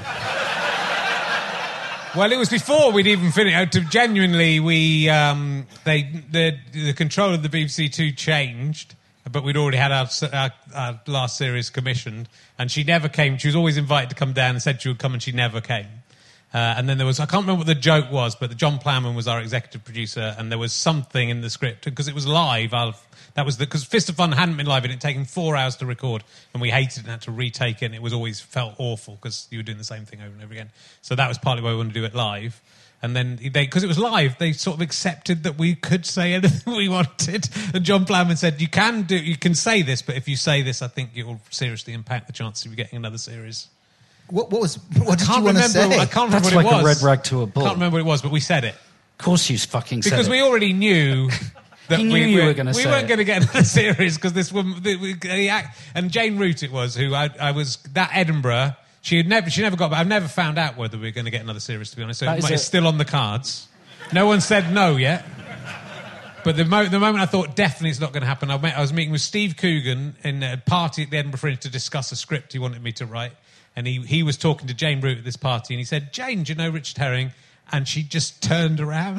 Well, it was before we'd even finished. Uh, to genuinely, we um, they the the control of the B B C Two changed, but we'd already had our, our, our last series commissioned, and she never came. She was always invited to come down and said she would come, and she never came. Uh, and then there was, I can't remember what the joke was, but John Plowman was our executive producer, and there was something in the script, because it was live. I'll, that was the, because Fist of Fun hadn't been live, and it had taken four hours to record, and we hated it and had to retake it, and it was always felt awful, because you were doing the same thing over and over again. So that was partly why we wanted to do it live. And then, they because it was live, they sort of accepted that we could say anything we wanted. And John Plowman said, you can do, you can say this, but if you say this, I think it will seriously impact the chances of you getting another series. What, what was? What did I can't you want to remember. say? I can't remember That's what like it a was. red rag to a bull. Can't remember what it was, but we said it Of course you fucking said because it. we already knew that He knew we, you we were gonna we say weren't it. going to get another series because this woman, the, we, the act, and Jane Root it was who I, I was that Edinburgh. She had never, she never got. I've never found out whether we we're going to get another series. To be honest, so That it is might- a- it's still on the cards. No one said no yet. But the, mo- the moment I thought definitely it's not going to happen, I, met, I was meeting with Steve Coogan in a party at the Edinburgh Fringe to discuss a script he wanted me to write. And he, he was talking to Jane Root at this party, and he said, Jane, do you know Richard Herring? And she just turned around.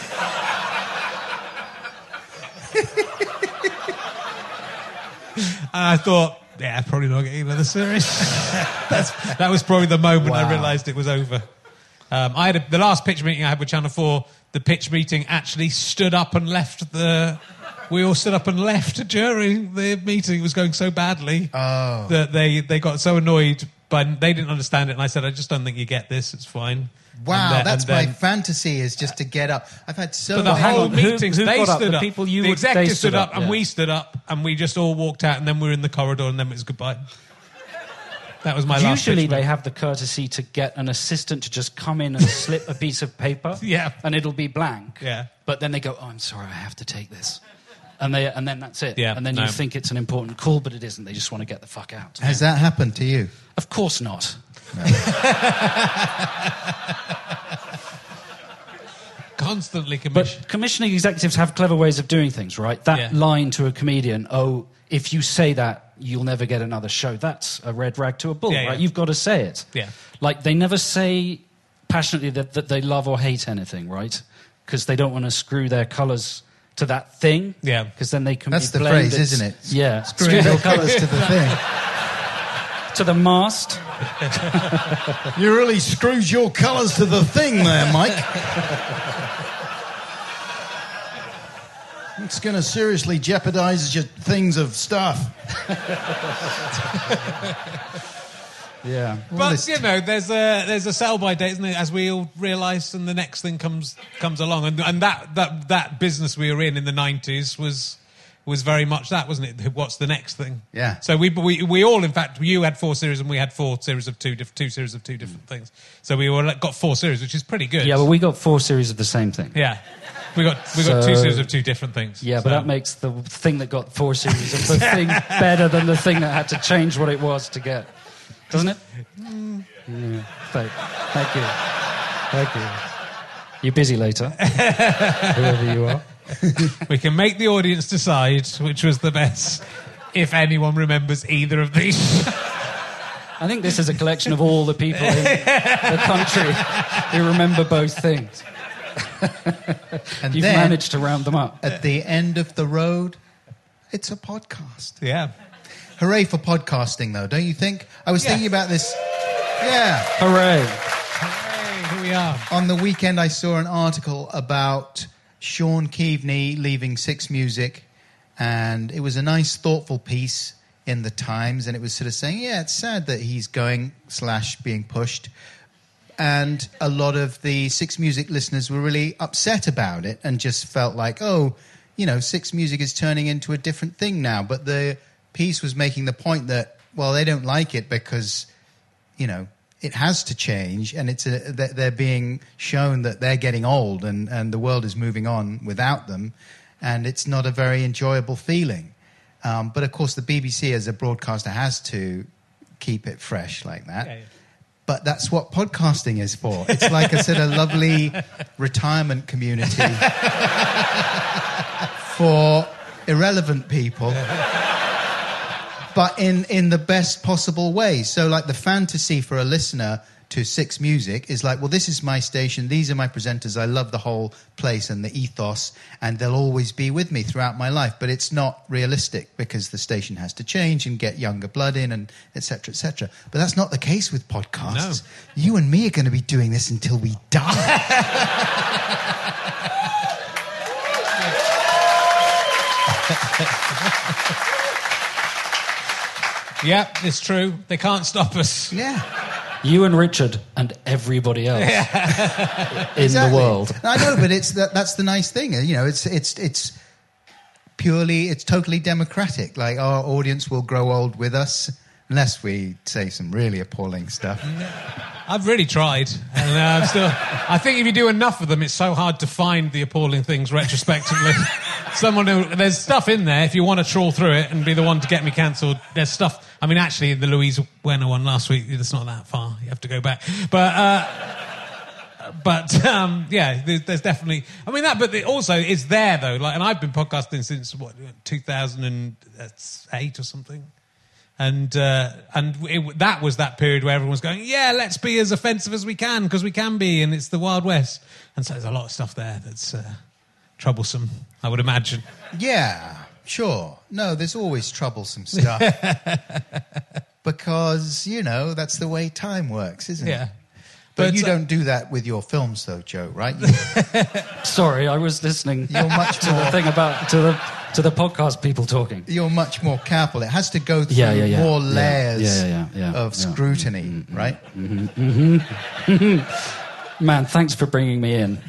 And I thought, yeah, probably not getting another series. That's, that was probably the moment Wow. I realised it was over. Um, I had a, the last pitch meeting I had with Channel four, the pitch meeting actually stood up and left the... We all stood up and left during the meeting. It was going so badly Oh. that they, they got so annoyed, but they didn't understand it. And I said, I just don't think you get this. It's fine. Wow, And then- that's and then- my fantasy, is just to get up. I've had so But the many... hang whole on, who- meetings, who they got up? stood The up. people you the would- executives they stood stood up, up, and yeah. we stood up, and we just all walked out, and then we were in the corridor, and then it was goodbye. That was my last Usually pitch they meeting. have the courtesy to get an assistant to just come in and slip a piece of paper. Yeah. And it'll be blank. Yeah. But then they go, oh, I'm sorry, I have to take this. And they and then that's it. Yeah, And then no. you think it's an important call, but it isn't. They just want to get the fuck out. Has that happened to you? Of course not. Constantly commissioned. But commissioning executives have clever ways of doing things, right? That Yeah. line to a comedian, oh, if you say that, you'll never get another show. That's a red rag to a bull, Yeah, yeah. right? You've got to say it. Yeah. Like, they never say passionately that, that they love or hate anything, right? Because they don't want to screw their colours to that thing. Yeah. Because then they can That's be the blamed. phrase, It's- isn't it? Yeah. Screwing your colours to the thing. To the mast. You really screwed your colours to the thing there, Mike. It's going to seriously jeopardise your things of stuff. Yeah. But it's- you know, there's a there's a sell by date, isn't it? As we all realise, and the next thing comes comes along, and and that that that business we were in in the nineties was was very much that, wasn't it? What's the next thing? Yeah. So we we we all, in fact, you had four series and we had four series of two diff- two series of two different things. So we all got four series, which is pretty good. Yeah, but we got four series of the same thing. yeah, we got we got two So- series of two different things. Yeah, but So- that makes the thing that got four series of the thing better than the thing that had to change what it was to get. Doesn't it? Yeah. Thank, thank you. Thank you. You're busy later, whoever you are. we can make the audience decide which was the best, if anyone remembers either of these. I think this is a collection of all the people in the country who remember both things. And You've then, managed to round them up. at the end of the road, it's a podcast. Yeah. Hooray for podcasting, though, don't you think? I was Yeah. thinking about this. Yeah. Hooray. Hey, here we are. On the weekend, I saw an article about Sean Keaveney leaving Six Music, and it was a nice, thoughtful piece in the Times, and it was sort of saying, yeah, it's sad that he's going slash being pushed. And a lot of the Six Music listeners were really upset about it and just felt like, oh, you know, Six Music is turning into a different thing now. But the piece was making the point that, well, they don't like it because, you know, it has to change, and it's a, that they're being shown that they're getting old and, and the world is moving on without them, and it's not a very enjoyable feeling. Um, but, of course, the B B C as a broadcaster has to keep it fresh like that. Yeah, yeah. But that's what podcasting is for. It's like a sort of lovely retirement community for irrelevant people, but in, in the best possible way. So, like, the fantasy for a listener to Six Music is like, well, this is my station, these are my presenters, I love the whole place and the ethos, and they'll always be with me throughout my life. But it's not realistic because the station has to change and get younger blood in, and et cetera, et cetera. But that's not the case with podcasts. No. You and me are going to be doing this until we die. Yeah, it's true. They can't stop us. Yeah. You and Richard and everybody else in Exactly. the world. I know, but it's that, that's the nice thing. You know, it's it's it's purely, it's totally democratic. Like, our audience will grow old with us, unless we say some really appalling stuff. I've really tried, and uh, I'm still. I think if you do enough of them, it's so hard to find the appalling things retrospectively. Someone who, there's stuff in there if you want to trawl through it and be the one to get me cancelled. There's stuff. I mean, actually, the Louise Wenner one last week, it's not that far. You have to go back, but. Uh, but um, yeah, there's, there's definitely. I mean that, but it also is there though. Like, and I've been podcasting since what two thousand eight or something, and uh, and it, that was that period where everyone was going, yeah, let's be as offensive as we can because we can be, and it's the Wild West. And so there's a lot of stuff there that's uh, troublesome, I would imagine. Yeah, sure. No, there's always troublesome stuff. Because, you know, that's the way time works, isn't Yeah. it? But, But, you uh, don't do that with your films, though, Joe, right? Sorry, I was listening You're much to more... the thing about to the to the podcast people talking. You're much more careful. It has to go through Yeah, yeah, yeah. more Yeah. layers Yeah, yeah, yeah, yeah. of Yeah. scrutiny, Mm-hmm. right? Man, thanks for bringing me in.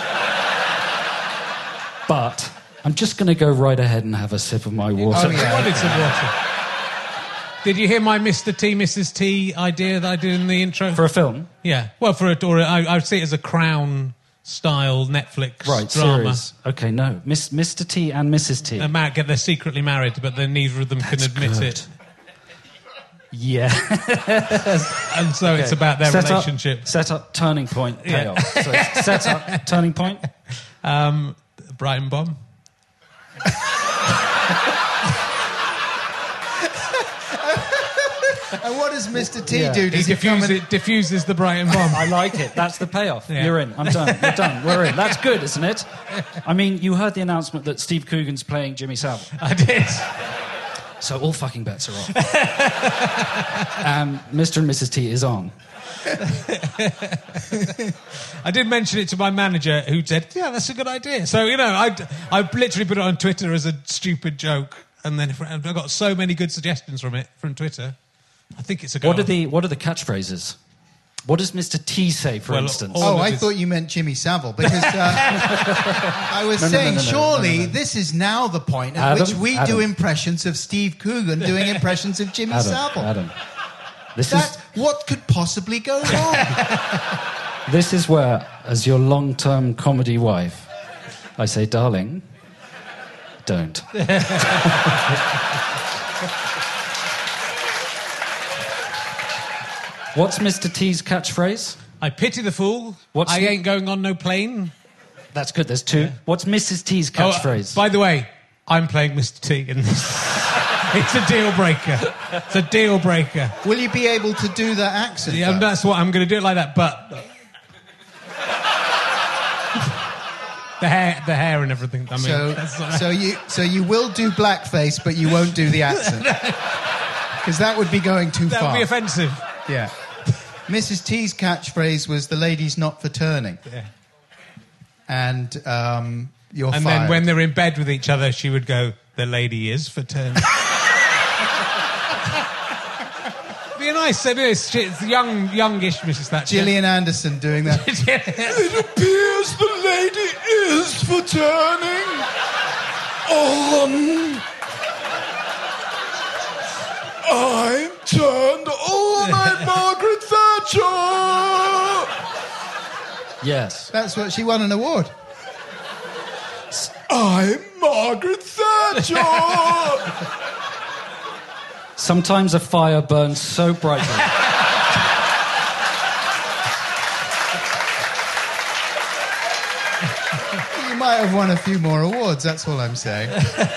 But I'm just going to go right ahead and have a sip of my water. Oh, yeah. I wanted some water. Did you hear my Mister T, Missus T idea that I did in the intro? For a film? Yeah. Well, for a, or I, I see it as a Crown-style Netflix Right, drama. series. Okay, no. Miss, Mister T and Missus T. They're, mar- they're secretly married, but then neither of them That's can admit good. it. Yeah. And so it's Okay. about their Set relationship. Up, set up, turning point, Yeah. payoff. So it's set up, turning point. Um, Brighton Bomb. And what does Mister T Yeah. do? He Does he, come diffuses, and... diffuses the Brighton Bomb. I like it. That's the payoff. Yeah. You're in. I'm done. We're done. We're in. That's good, isn't it? I mean, you heard the announcement that Steve Coogan's playing Jimmy Savile. I did. So all fucking bets are off. And Mister and Missus T is on. I did mention it to my manager, who said, "Yeah, that's a good idea." So you know, I I literally put it on Twitter as a stupid joke, and then I got so many good suggestions from it from Twitter. I think it's a go. What are the What are the catchphrases? What does Mister T say, for Well, instance? all- Oh, of I his- thought you meant Jimmy Savile, because uh, I was No, no, saying, no, no, no, surely no, no, no. this is now the point at Adam, which we do Adam. impressions of Steve Coogan doing impressions of Jimmy Adam, Savile. Adam. This That, is what could possibly go wrong? this is where, as your long-term comedy wife, I say, darling, don't. What's Mister T's catchphrase? I pity the fool. What's I the- ain't going on no plane. That's good. There's two. What's Missus T's Oh, uh, catchphrase? by the way, I'm playing Mister T in this. It's a deal breaker. It's a deal breaker. Will you be able to do that accent? Yeah, though? that's what I'm going to do it like that. But the hair, the hair, and everything. I mean, So, that's not- so you, so you will do blackface, but you won't do the accent, because that would be going too that far. would be offensive. Yeah. Missus T's catchphrase was "the lady's not for turning," Yeah. and um, you're And fired. then when they're in bed with each other, she would go, "The lady is for turn." Be a nice, it'd be nice. It's young, youngish Missus Thatcher. Gillian Anderson doing that. It appears the lady is for turning on. I'm turned on, I'm Margaret Thatcher. yes. That's what she won an award. I'm Margaret Thatcher. Sometimes a fire burns so brightly. You might have won a few more awards. That's all I'm saying.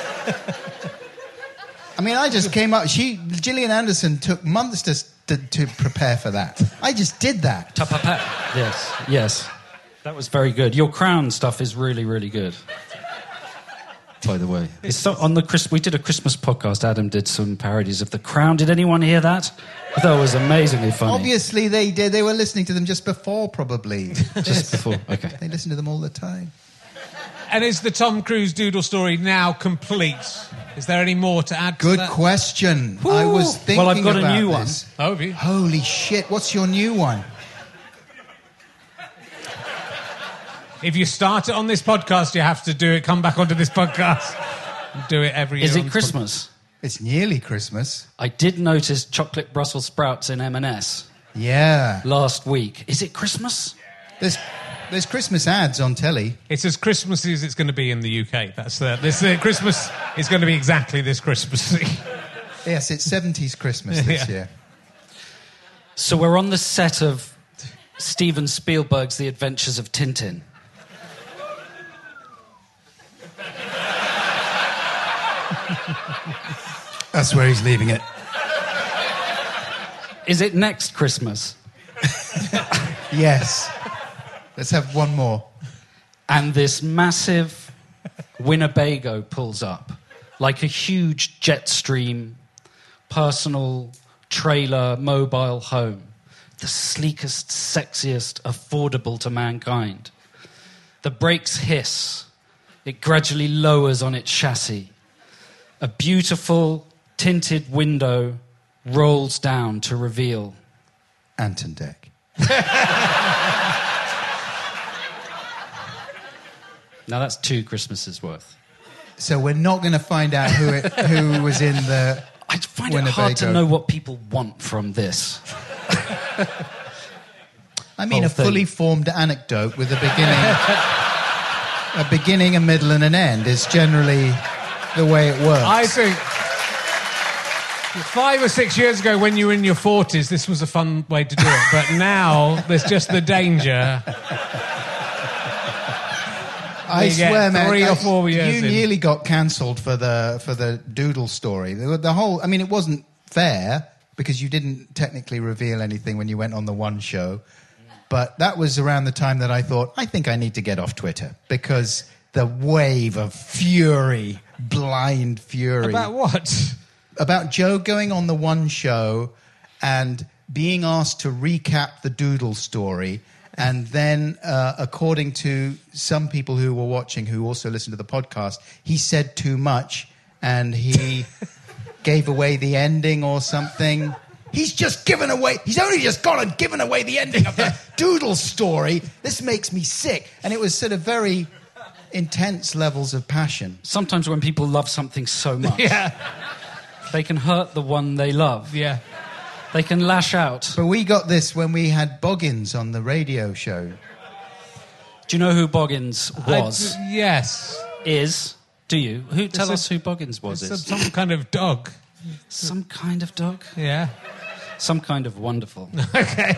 I mean, I just came up. She, Gillian Anderson, took months to, to, to prepare for that. I just did that. Tapapet. Yes, yes. That was very good. Your Crown stuff is really, really good. By the way, it's so, on the Chris, we did a Christmas podcast. Adam did some parodies of The Crown. Did anyone hear that? I thought it was amazingly funny. Obviously, they did. They were listening to them just before, probably. Just before. Okay. They listen to them all the time. And is the Tom Cruise doodle story now complete? Is there any more to add to Good that? question. I was thinking Well, I've got a about new one. this. Oh, have you? Holy shit! What's your new one? If you start it on this podcast, you have to do it. Come back onto this podcast. Do it every year. Is on it this Christmas? It's nearly Christmas. I did notice chocolate Brussels sprouts in M and S Yeah. last week. Is it Christmas? There's there's Christmas ads on telly. pod- It's as Christmassy as it's going to be in the U K. That's the, this uh, Christmas is going to be exactly this Christmassy. Yes, it's seventies Christmas this Yeah. year. So we're on the set of Steven Spielberg's The Adventures of Tintin? That's where he's leaving it. Is it Next Christmas? Yes. Let's have one more. And this massive Winnebago pulls up like a huge jet stream, personal trailer, mobile home. The sleekest, sexiest, affordable to mankind. The brakes hiss. It gradually lowers on its chassis. A beautiful tinted window rolls down to reveal Anton Deck. Now that's two Christmases worth. So we're not going to find out who it, who was in the I find Winnebago. it hard to know what people want from this. I mean, whole a thing. fully formed anecdote with a beginning, a beginning, a middle, and an end is generally the way it works. I think five or six years ago, when you were in your forties, this was a fun way to do it. But now there's just the danger. I You get swear, man, three or I- four years you in. nearly got cancelled for the for the doodle story. The, the whole, I mean, it wasn't fair because you didn't technically reveal anything when you went on the one show. But that was around the time that I thought, I think I need to get off Twitter because the wave of fury, blind fury. About what? About Joe going on the one show and being asked to recap the doodle story. And then, uh, according to some people who were watching, who also listened to the podcast, he said too much and he gave away the ending or something. He's just given away, he's only just gone and given away the ending of the doodle story. This makes me sick. And it was sort of very intense levels of passion. Sometimes when people love something so much, Yeah, they can hurt the one they love. yeah. They can lash out. But we got this when we had Boggins on the radio show. Do you know who Boggins was? I d- yes. Is? Do you? Who? Tell a- us who Boggins was. It's Is some kind of dog. some kind of dog. Yeah. Some kind of wonderful. Okay.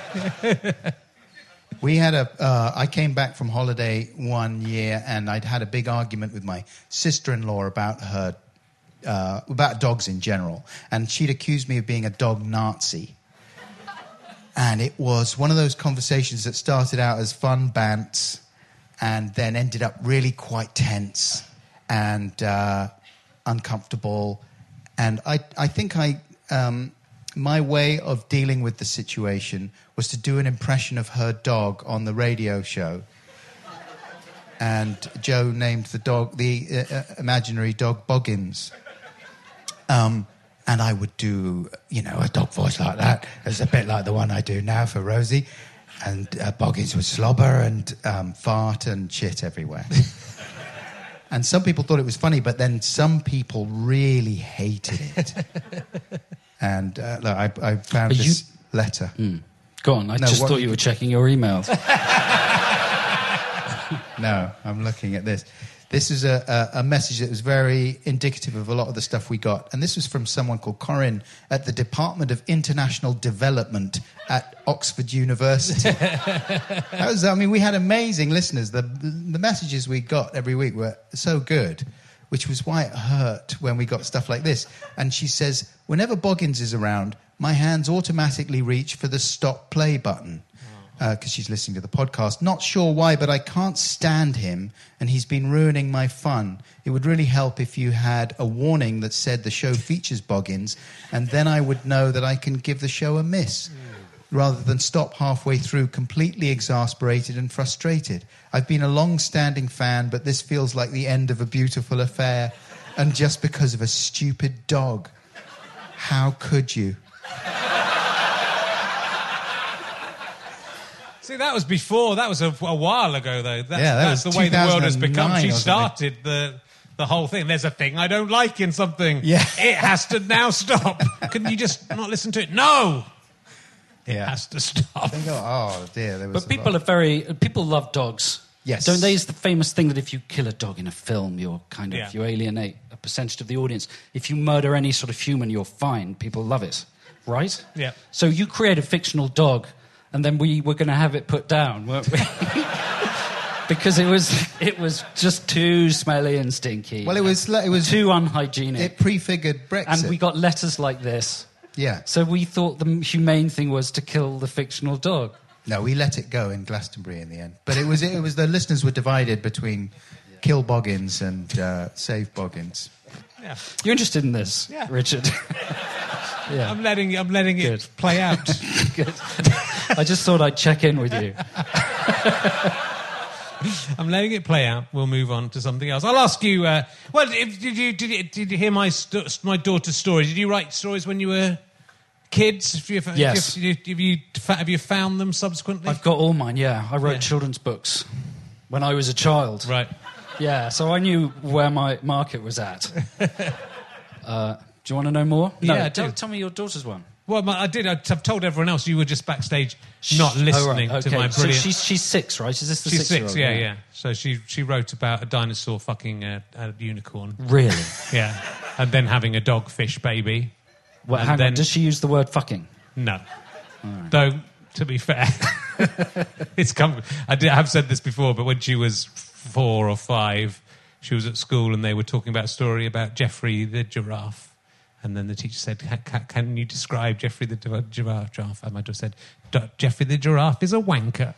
We had a. Uh, I came back from holiday one year, and I'd had a big argument with my sister-in-law about her, uh, about dogs in general, and she'd accused me of being a dog Nazi. And it was one of those conversations that started out as fun bants, and then ended up really quite tense and uh, uncomfortable. And I, I think I. Um, My way of dealing with the situation was to do an impression of her dog on the radio show. And Joe named the dog, the uh, uh, imaginary dog, Boggins. Um, and I would do, you know, a dog voice like that. It's a bit like the one I do now for Rosie. And uh, Boggins would slobber and um, fart and shit everywhere. And some people thought it was funny, but then some people really hated it. And uh, look, I, I found Are this you- letter. Mm. Go on. I No, just what- thought you were checking your emails. No, I'm looking at this. This is a, a, a message that was very indicative of a lot of the stuff we got. And this was from someone called Corinne at the Department of International Development at Oxford University. That was, I mean, we had amazing listeners. The, the messages we got every week were so good, which was why it hurt when we got stuff like this. And she says, whenever Boggins is around, my hands automatically reach for the stop play button. Because uh, she's listening to the podcast. Not sure why, but I can't stand him, and he's been ruining my fun. It would really help if you had a warning that said the show features Boggins, and then I would know that I can give the show a miss, mm. rather than stop halfway through completely exasperated and frustrated. I've been a long-standing fan, but this feels like the end of a beautiful affair, and just because of a stupid dog. How could you? See, that was before. That was a, a while ago, though. That's, Yeah, that that's was the way the world has become. two thousand nine She or something. started the the whole thing. There's a thing I don't like in something. Yeah. It has to now stop. Can you just not listen to it? No! It Yeah. has to stop. They go, oh, dear. There was But a people lot. are very... People love dogs. Yes. Don't they? It's the famous thing that if you kill a dog in a film, you're kind of... Yeah. You alienate a percentage of the audience. If you murder any sort of human, you're fine. People love it. Right? Yeah. So you create a fictional dog, and then we were going to have it put down, weren't we? Because it was it was just too smelly and stinky. Well, it was it was too unhygienic. It prefigured Brexit, and we got letters like this. Yeah. So we thought the humane thing was to kill the fictional dog. No, we let it go in Glastonbury in the end. But it was it was the listeners were divided between kill Boggins and uh, save Boggins. Yeah. You're interested in this, yeah. Richard? Yeah. I'm letting I'm letting Good. it play out. Good. I just thought I'd check in with you. I'm letting it play out. We'll move on to something else. I'll ask you. Uh, well, if, did you did you, did you hear my st- my daughter's story? Did you write stories when you were kids? If you, if yes. You, have, you, have you found them subsequently? I've got all mine. Yeah, I wrote yeah. children's books when I was a child. Right. Yeah, so I knew where my market was at. uh, do you want to know more? No, yeah, tell, tell me your daughter's one. Well, my, I did. I've told everyone else you were just backstage, not listening oh, right. okay. to my brilliant. So she's she's six, right? Is this the she's six? six. Yeah, yeah. So she she wrote about a dinosaur fucking a, a unicorn. Really? Yeah, and then having a dogfish baby. Well, and hang then, on. Does she use the word fucking? No. Right. Though, to be fair, it's come. I, did, I have said this before, but when she was four or five, she was at school and they were talking about a story about Geoffrey the giraffe. And then the teacher said, can, can you describe Geoffrey the giraffe? And I just said, Geoffrey the giraffe is a wanker.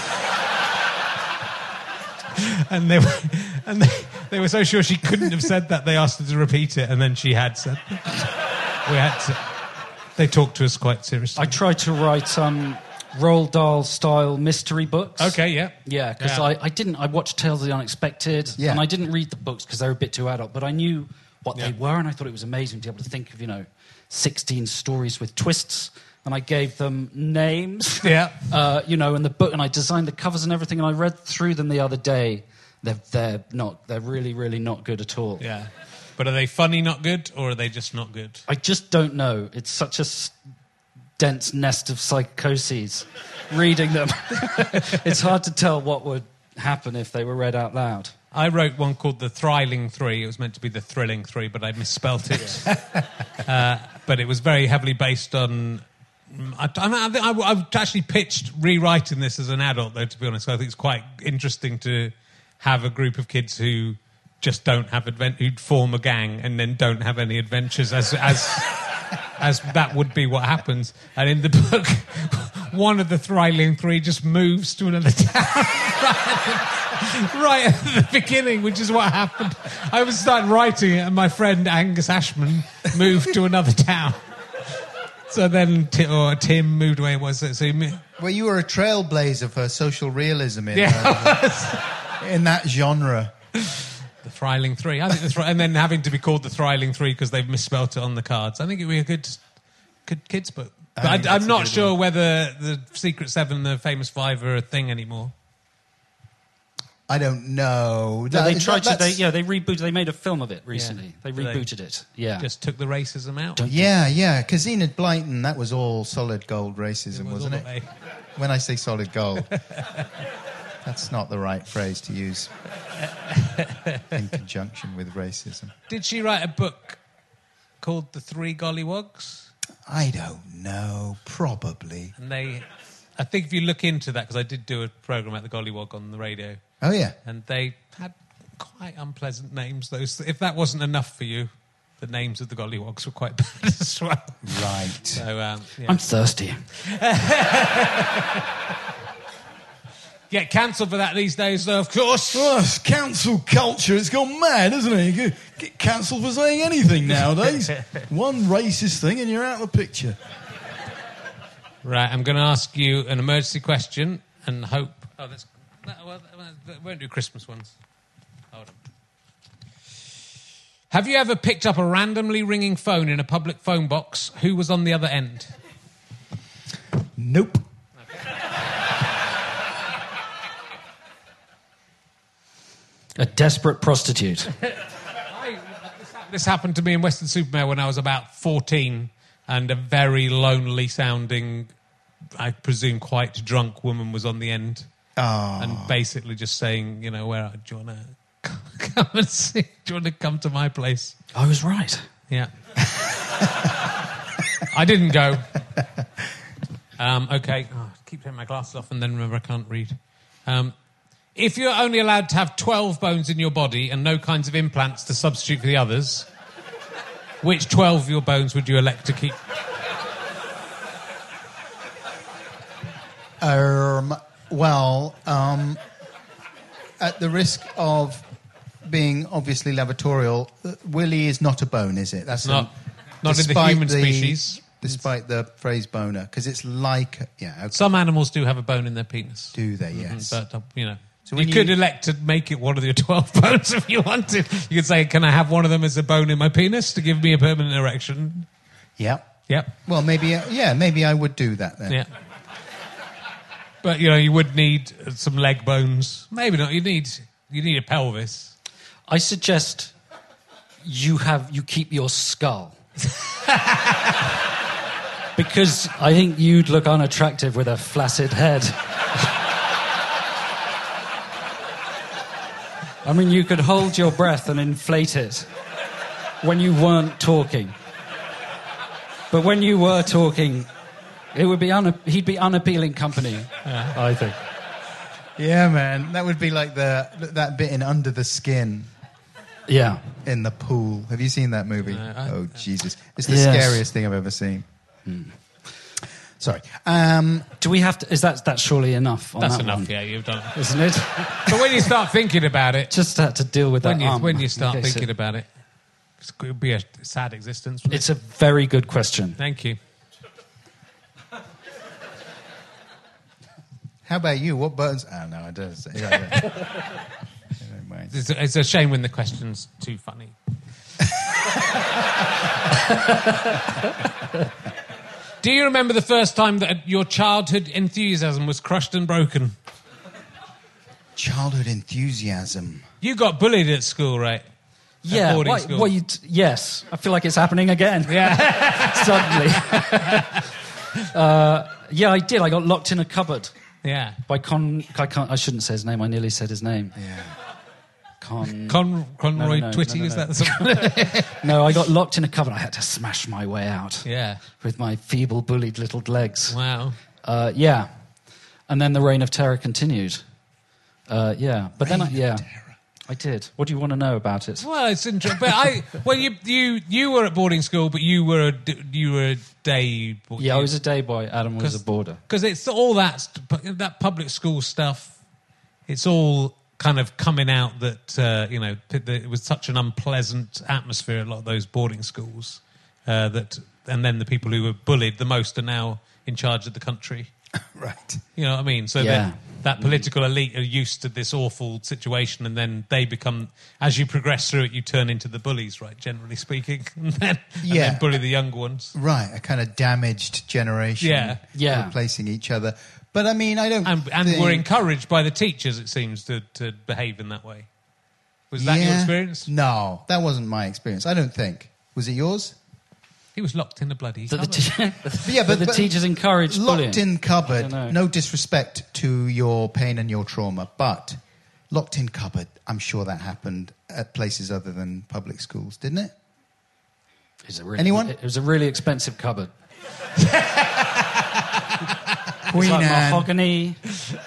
and they were, and they, they were so sure she couldn't have said that, they asked her to repeat it, and then she had said it. We had to, they talked to us quite seriously. I tried to write um, Roald Dahl-style mystery books. Okay, yeah. Yeah, because yeah. I, I didn't... I watched Tales of the Unexpected, yeah. and I didn't read the books because they were a bit too adult, but I knew what yeah. they were, and I thought it was amazing to be able to think of, you know, sixteen stories with twists, and I gave them names. Yeah. uh, you know, in the book, and I designed the covers and everything, and I read through them the other day. They're, they're not... They're really, really not good at all. Yeah. But are they funny not good, or are they just not good? I just don't know. It's such a s- dense nest of psychoses reading them. It's hard to tell what would happen if they were read out loud. I wrote one called The Thrilling Three. It was meant to be The Thrilling Three, but I misspelt it. uh, but it was very heavily based on... I, I, I, I've actually pitched rewriting this as an adult, though, to be honest. I think it's quite interesting to have a group of kids who just don't have advent, who'd form a gang and then don't have any adventures, as as as that would be what happens. And in the book, one of the Thrilling Three just moves to another town. Right at the beginning, which is what happened. I was starting writing it, and my friend Angus Ashman moved to another town. So then, T- or Tim moved away. Was it? So he, well, you were a trailblazer for social realism in, yeah, uh, in that genre. The Thrilling Three. I think that's right. And then having to be called the Thrilling Three because they've misspelt it on the cards. I think it'd be a good, good kids book. But I I, I'm not sure one. whether the Secret Seven and the Famous Five are a thing anymore. I don't know. No, That- they tried that- to. They, that's- yeah, they rebooted. They made a film of it recently. Yeah. They They rebooted it. Yeah, Just took the racism out. Yeah, yeah. Because Enid Blyton, that was all solid gold racism, It was wasn't all it? the way. When I say solid gold, that's not the right phrase to use in conjunction with racism. Did she write a book called The Three Gollywogs? I don't know. Probably. And they, I think if you look into that, because I did do a programme at the Gollywog on the radio, Oh, yeah. and they had quite unpleasant names. Those, if that wasn't enough for you, the names of the Gollywogs were quite bad as well. Right. So, um, yeah. I'm thirsty. Get cancelled for that these days, though, of course. Oh, it's cancel culture. It's gone mad, hasn't it? You get- get cancelled for saying anything nowadays. One racist thing and you're out of the picture. Right, I'm going to ask you an emergency question and hope... Oh, that's... No, well, we won't do Christmas ones. Hold on. Have you ever picked up a randomly ringing phone in a public phone box? Who was on the other end? Nope. A desperate prostitute. I, this happened to me in Weston-super-Mare when I was about fourteen, and a very lonely-sounding, I presume quite drunk woman was on the end. Oh. And basically just saying, you know, where do you want to come and see? Do you want to come to my place? I was right. Yeah. I didn't go. Um, okay. Oh, keep taking my glasses off and then remember I can't read. Um, if you're only allowed to have twelve bones in your body and no kinds of implants to substitute for the others, which twelve of your bones would you elect to keep? Um, well, um, at the risk of being obviously lavatorial, uh, Willy is not a bone, is it? That's Not, a, not in the despite human species. Despite the phrase boner, because it's like... Yeah, okay. Some animals do have a bone in their penis. Do they? Yes. But, uh, you know... So you when could you- elect to make it one of your twelve bones if you wanted. You could say, can I have one of them as a bone in my penis to give me a permanent erection? Yeah. Yep. Well, maybe... Uh, yeah, maybe I would do that then. Yeah. But, you know, you would need some leg bones. Maybe not. You need you need a pelvis. I suggest you have you keep your skull. Because I think you'd look unattractive with a flaccid head. I mean, you could hold your breath and inflate it when you weren't talking. But when you were talking, it would be una- he'd be unappealing company, Yeah. I think. Yeah, man. That would be like the that bit in Under the Skin Yeah. in the pool. Have you seen that movie? No, I- oh, Jesus. It's the Yes. scariest thing I've ever seen. Sorry. Um, Do we have to... Is that... That's surely enough on That's that enough, one, yeah, you've done it. isn't it? But when you start thinking about it, Just had to deal with when that you, um, when you in start case thinking it- about it, it would be a sad existence. wouldn't It's a very good question. it? Thank you. how about you? What buttons? Oh, no, I don't say that. Never mind. It's a, it's a shame when the question's too funny. Do you remember the first time that your childhood enthusiasm was crushed and broken? Childhood enthusiasm. You got bullied at school, right? At Yeah, boarding why, school. why you t- yes. I feel like it's happening again. Yeah. Suddenly. uh, yeah, I did. I got locked in a cupboard Yeah. by Con... I, can't, I shouldn't say his name. I nearly said his name. Yeah. Con... Con, Conroy No, no, no, Twitty, no, no, is no. that something? No, I got locked in a cupboard. I had to smash my way out Yeah. with my feeble, bullied little legs. Wow. Uh, yeah. And then the reign of terror continued. Uh, yeah. But then, I, yeah. I did. What do you want to know about it? Well, it's interesting. But I, well, you, you, you were at boarding school, but you were a, d- you were a day. Yeah, I was a day boy. Adam was a boarder. Because it's all that st- that public school stuff. It's all kind of coming out that uh, you know p- that it was such an unpleasant atmosphere at a lot of those boarding schools uh, that, and then the people who were bullied the most are now in charge of the country. Right. You know what I mean? So Yeah. then that political elite are used to this awful situation, and then they become, as you progress through it, you turn into the bullies, right? Generally speaking, and then, and Yeah. then bully the younger ones. Right. A kind of damaged generation. Yeah. Yeah. Replacing each other. But I mean, I don't. And, and think- we're encouraged by the teachers, it seems, to, to behave in that way. Was that your Yeah. experience? No, that wasn't my experience. I don't think. Was it yours? He was locked in a bloody That the, cupboard. te- Yeah, that the but- teachers encouraged bullying. Locked in I cupboard. don't know. No disrespect to your pain and your trauma, but locked in cupboard. I'm sure that happened at places other than public schools, didn't it? It was a really, Anyone? It was a really expensive cupboard. Queen It's like Anne. mahogany.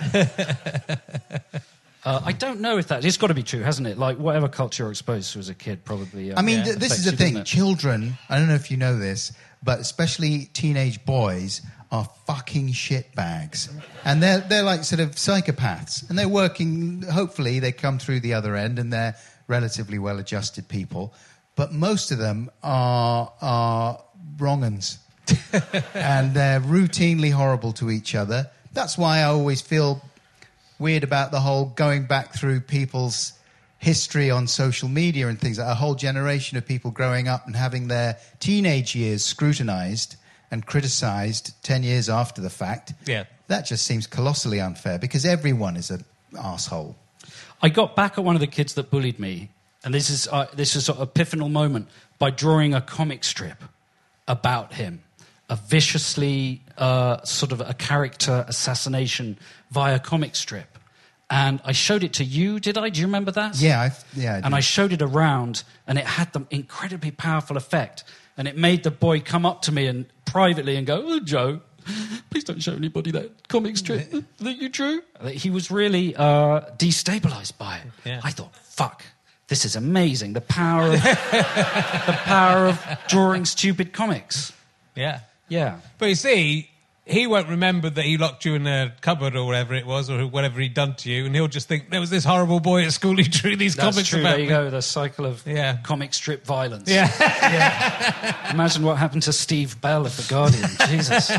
uh, I don't know if that... It's got to be true, hasn't it? Like, whatever culture you're exposed to as a kid probably... Uh, I mean, yeah, th- this affects is the you, thing. doesn't it? Children, I don't know if you know this, but especially teenage boys are fucking shitbags. And they're, they're like sort of psychopaths. And they're working, hopefully they come through the other end and they're relatively well-adjusted people. But most of them are, are wrong-uns. And they're routinely horrible to each other. That's why I always feel weird about the whole going back through people's history on social media and things like a whole generation of people growing up and having their teenage years scrutinized and criticized ten years after the fact. Yeah. That just seems colossally unfair because everyone is an asshole. I got back at one of the kids that bullied me, and this is uh, this is sort of epiphanal moment, by drawing a comic strip about him, a viciously uh, sort of a character assassination via comic strip. And I showed it to you, did I? Do you remember that? Yeah, I, yeah. I And do. I showed it around, and it had the incredibly powerful effect. And it made the boy come up to me and privately and go, "Oh, Joe, please don't show anybody that comic strip that, that you drew. He was really uh, destabilised by it. Yeah. I thought, fuck, this is amazing. The power of, the power of drawing stupid comics. Yeah. Yeah. But you see, he won't remember that he locked you in a cupboard or whatever it was, or whatever he'd done to you, and he'll just think there was this horrible boy at school who drew these That's comics true. about There you me. go, the cycle of Yeah. comic strip violence. Yeah. Yeah. Imagine what happened to Steve Bell of The Guardian. Jesus.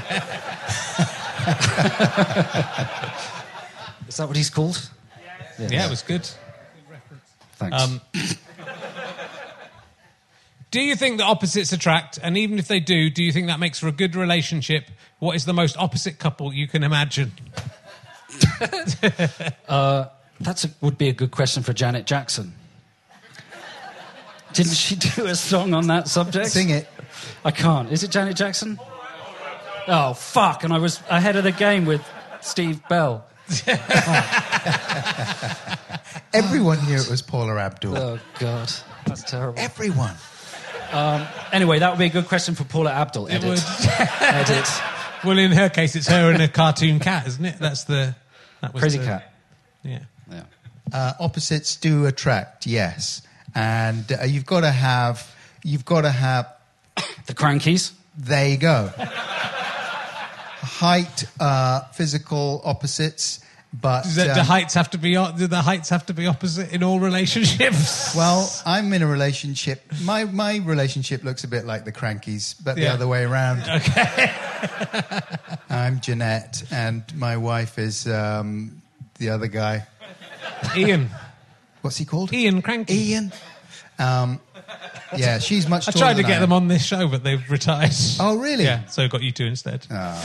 Is that what he's called? Yeah, yeah, it was good. Thanks. Um, do you think that opposites attract? And even if they do, do you think that makes for a good relationship? What is the most opposite couple you can imagine? uh, that would be a good question for Janet Jackson. Didn't she do a song on that subject? Sing it. I can't. Is it Janet Jackson? Oh, fuck. And I was ahead of the game with Steve Bell. Everyone knew it was Paula Abdul. Oh, God. That's terrible. Everyone. Um, anyway, that would be a good question for Paula Abdul. Edit. It would. Edit. Well, in her case, it's her and a cartoon cat, isn't it? That's the... That was Crazy the, Cat. Yeah. Yeah. Uh, opposites do attract, yes. And uh, you've got to have... You've got to have... The Crankies. There you go. Height, uh, physical opposites, but... Does that, um, the heights have to be... Do the heights have to be opposite in all relationships? Well, I'm in a relationship. My my relationship looks a bit like the Crankies, but the Yeah. other way around. Okay. I'm Jeanette, and my wife is um, the other guy. Ian. What's he called? Ian Cranky. Ian. Um, yeah, she's much I taller tried to than get I them am. on this show, but they've retired. Oh, really? Yeah, so got you two instead.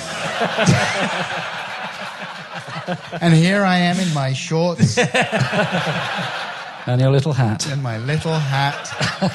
And here I am in my shorts And your little hat. and my little hat.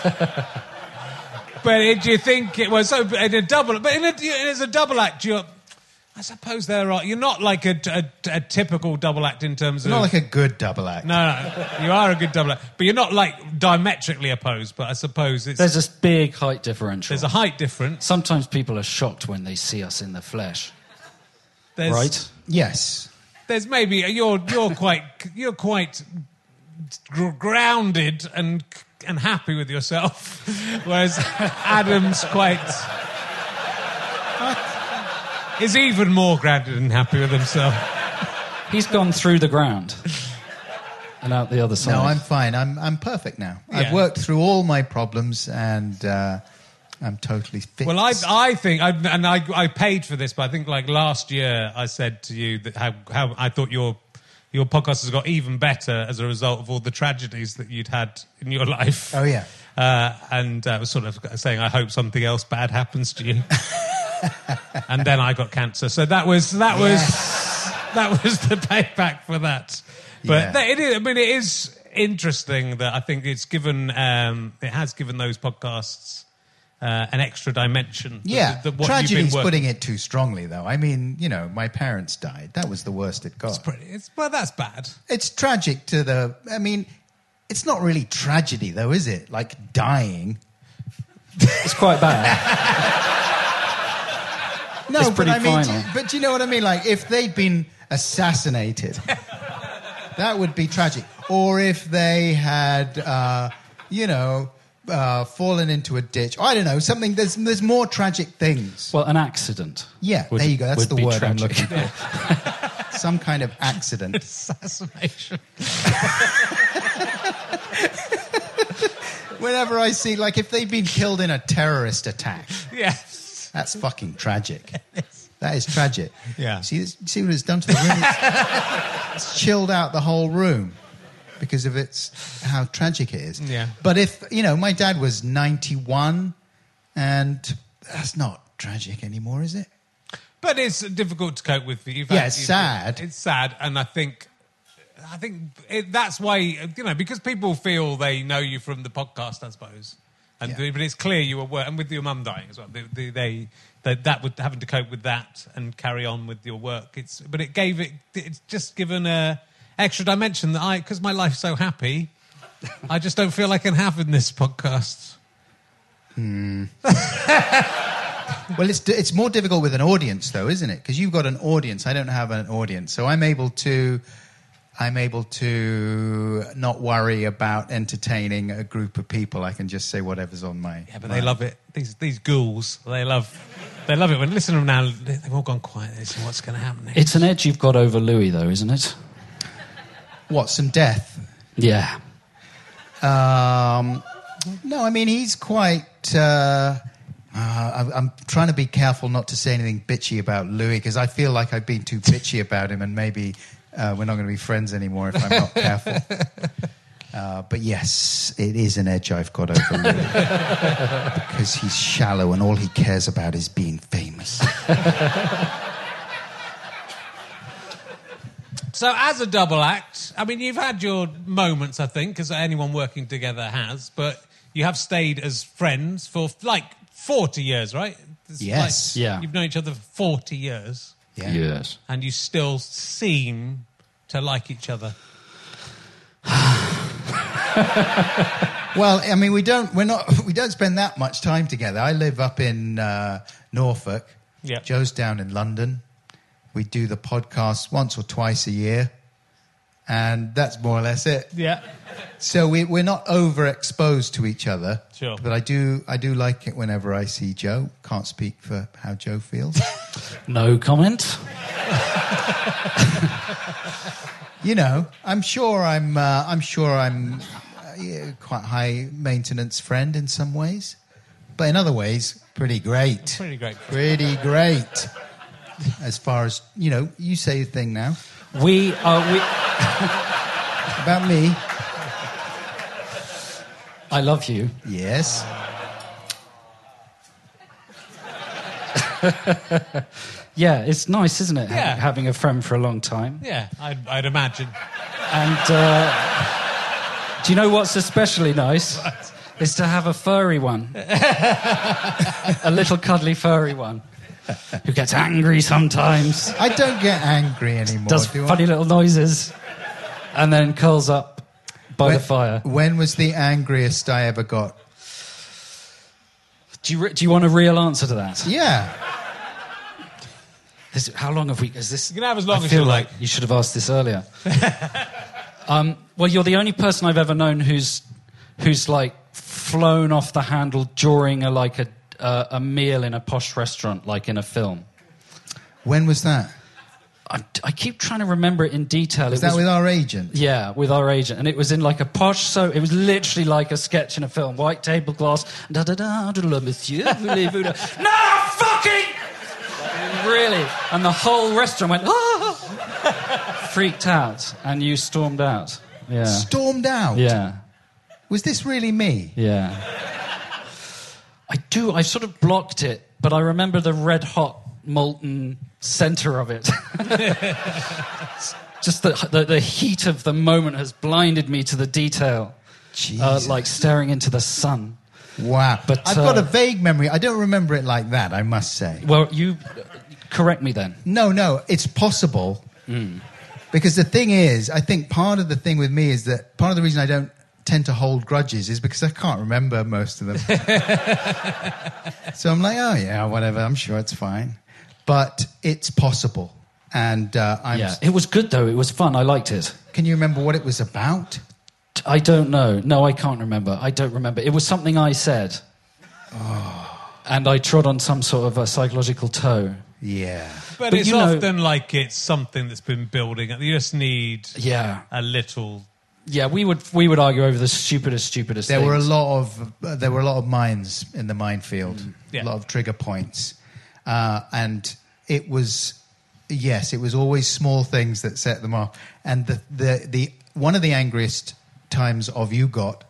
But it, do you think it was so in a double? But in a, as a double act, you're. I suppose there are. You're not like a, a, a typical double act in terms of. Not like a good double act. No, no, you are a good double act, but you're not like diametrically opposed. But I suppose it's There's this big height differential. there's a height difference. Sometimes people are shocked when they see us in the flesh. There's, Right? Yes. There's maybe you're you're quite you're quite gr- grounded and and happy with yourself, whereas Adam's quite is even more grounded and happy with himself. He's gone through the ground and out the other side. No, I'm fine. I'm I'm perfect now. Yeah. I've worked through all my problems, and uh, I'm totally fixed. Well, I I think, I, and I I paid for this, but I think like last year I said to you that how how I thought your your podcast has got even better as a result of all the tragedies that you'd had in your life. Oh, yeah. Uh, and I uh, was sort of saying, I hope something else bad happens to you. And then I got cancer, so that was that was Yes. that was the payback for that. But Yeah. that, it is, I mean, it is interesting that I think it's given um, it has given those podcasts uh, an extra dimension. Yeah, The- the- what you've tragedy's been working- putting it too strongly, though. I mean, you know, my parents died. That was the worst it got. It's pretty. It's, well, that's bad. It's tragic to the... I mean, it's not really tragedy, though, is it? Like dying. It's quite bad. No, It's but pretty I mean, final. do- but you know what I mean? Like, if they'd been assassinated, that would be tragic. Or if they had, uh, you know, uh, fallen into a ditch. I don't know, something... There's, there's more tragic things. Well, an accident. Yeah, would- there you go. That's would the be word I'm tragic. looking for. Some kind of accident. Assassination. Whenever I see, like, if they've been killed in a terrorist attack, Yes. that's fucking tragic. That is tragic. Yeah. See, this- see what it's done to the room? It's, it's chilled out the whole room because of its how tragic it is. Yeah. But if, you know, my dad was ninety-one, and that's not tragic anymore, is it? But it's difficult to cope with. You've Yeah, had- it's you've- sad. It's sad, and I think, I think it, that's why, you know, because people feel they know you from the podcast, I suppose, and Yeah. but it's clear you were wor- and with your mum dying as well. They, they, they, they that would having to cope with that and carry on with your work. It's but it gave it. It's just given a extra dimension that I, because my life's so happy, I just don't feel I can have in this podcast. Well, it's it's more difficult with an audience, though, isn't it? Because you've got an audience. I don't have an audience, so I'm able to, I'm able to not worry about entertaining a group of people. I can just say whatever's on my. Yeah, but they love it. These these ghouls, they love, they love it. When listen to them now, they've all gone quiet. They say, what's going to happen next? It's an edge you've got over Louis, though, isn't it? What, some death? Yeah. Um, no, I mean he's quite. Uh, uh, I'm trying to be careful not to say anything bitchy about Louis because I feel like I've been too bitchy about him, and maybe uh, we're not going to be friends anymore if I'm not careful. Uh, but yes, it is an edge I've got over Louis because he's shallow and all he cares about is being famous. So, as a double act, I mean, you've had your moments, I think, because anyone working together has, but you have stayed as friends for, like, forty years, right? It's Yes. like, Yeah. You've known each other for forty years, Yeah. Yes. and you still seem to like each other. Well, I mean, we don't we're not we don't spend that much time together. I live up in uh, Norfolk. Yeah. Joe's down in London. We do the podcast once or twice a year, and that's more or less it. Yeah. So we, we're not overexposed to each other. Sure. But I do I do like it whenever I see Joe. Can't speak for how Joe feels. No comment. You know, I'm sure I'm uh, I'm sure I'm uh, yeah, quite high maintenance friend in some ways, but in other ways, pretty great. Pretty great. Pretty great. As far as you know, you say a thing now We are. We. about me. I love you. Yes. Yeah, it's nice, isn't it? ha- Yeah. Having a friend for a long time. Yeah, I'd, I'd imagine. And uh, do you know what's especially nice? Is to have a furry one. A little cuddly furry one. Who gets angry sometimes, I don't get angry anymore. does do funny I? little noises, and then curls up by when, the fire. When was the angriest I ever got? Do you, re- do you want a real answer to that? Yeah. This, how long have we... Is this, You can have as long I as feel you like like. you should have asked this earlier. um, well, you're the only person I've ever known who's who's like flown off the handle during a like a uh, a meal in a posh restaurant, like in a film. When was that? I, I keep trying to remember it in detail. Was it that was, with our agent? Yeah, with our agent, and it was in like a posh. So it was literally like a sketch in a film. White table glass. Da da da da da. Monsieur, voulez-vous le- No, fucking. Really, and the whole restaurant went ah! Freaked out, and you stormed out. Yeah, Stormed out? yeah, Was this really me? yeah. I do. I sort of blocked it, but I remember the red hot molten centre of it. Just the, the the heat of the moment has blinded me to the detail, uh, Jesus. like staring into the sun. Wow. But, I've got uh, a vague memory. I don't remember it like that, I must say. Well, you correct me then. No, no, it's possible. Because the thing is, I think part of the thing with me is that part of the reason I don't tend to hold grudges is because I can't remember most of them. So I'm like, oh yeah, whatever, I'm sure it's fine. But it's possible. And uh, I'm... Yeah, it was good though. It was fun. I liked it. Can you remember what it was about? I don't know. No, I can't remember. I don't remember. It was something I said. Oh. And I trod on some sort of a psychological toe. Yeah. But, But it's you know- often like it's something that's been building. You just need Yeah. a little. Yeah, we would we would argue over the stupidest, stupidest There things. were a lot of uh, there were a lot of mines in the minefield, Yeah. a lot of trigger points, uh, and it was yes, it was always small things that set them off. And the the, the one of the angriest times of you got.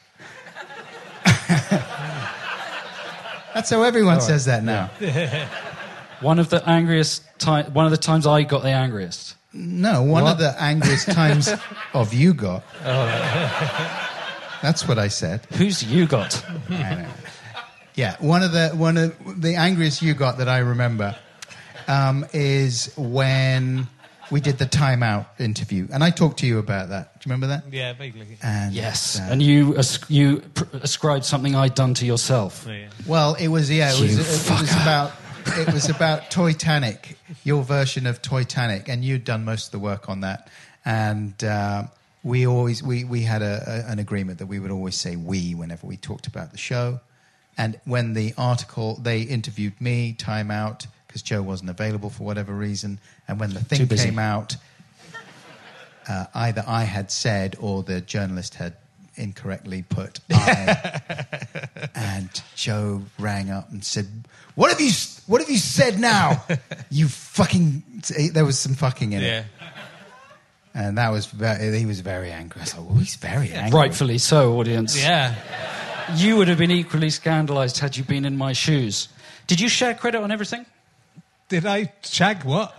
That's how everyone says that now. One of the angriest time. One of the times I got the angriest. No, one What? of the angriest times of you got. That's what I said. Who's you got? I know. Yeah, one of the one of the angriest you got that I remember um, is when we did the Time Out interview, and I talked to you about that. Do you remember that? Yeah, vaguely. And, Yes, uh, and you as- you pr- ascribed something I'd done to yourself. Yeah. well, it was yeah, it was, You it, was fucker. about it was about Toytanic, your version of Toytanic, and you'd done most of the work on that, and. Uh, We always we, we had a, a, an agreement that we would always say we whenever we talked about the show. And when the article, they interviewed me, Time Out, because Joe wasn't available for whatever reason. And when the thing Too busy. came out, uh, either I had said or the journalist had incorrectly put I. And Joe rang up and said, "What have you What have you said now? You fucking..." There was some fucking in it. Yeah. And that was very, he was very angry. I was like, well, he's very angry. Rightfully so, audience. Yeah. You would have been equally scandalised had you been in my shoes. Did you share credit on everything? Did I shag what?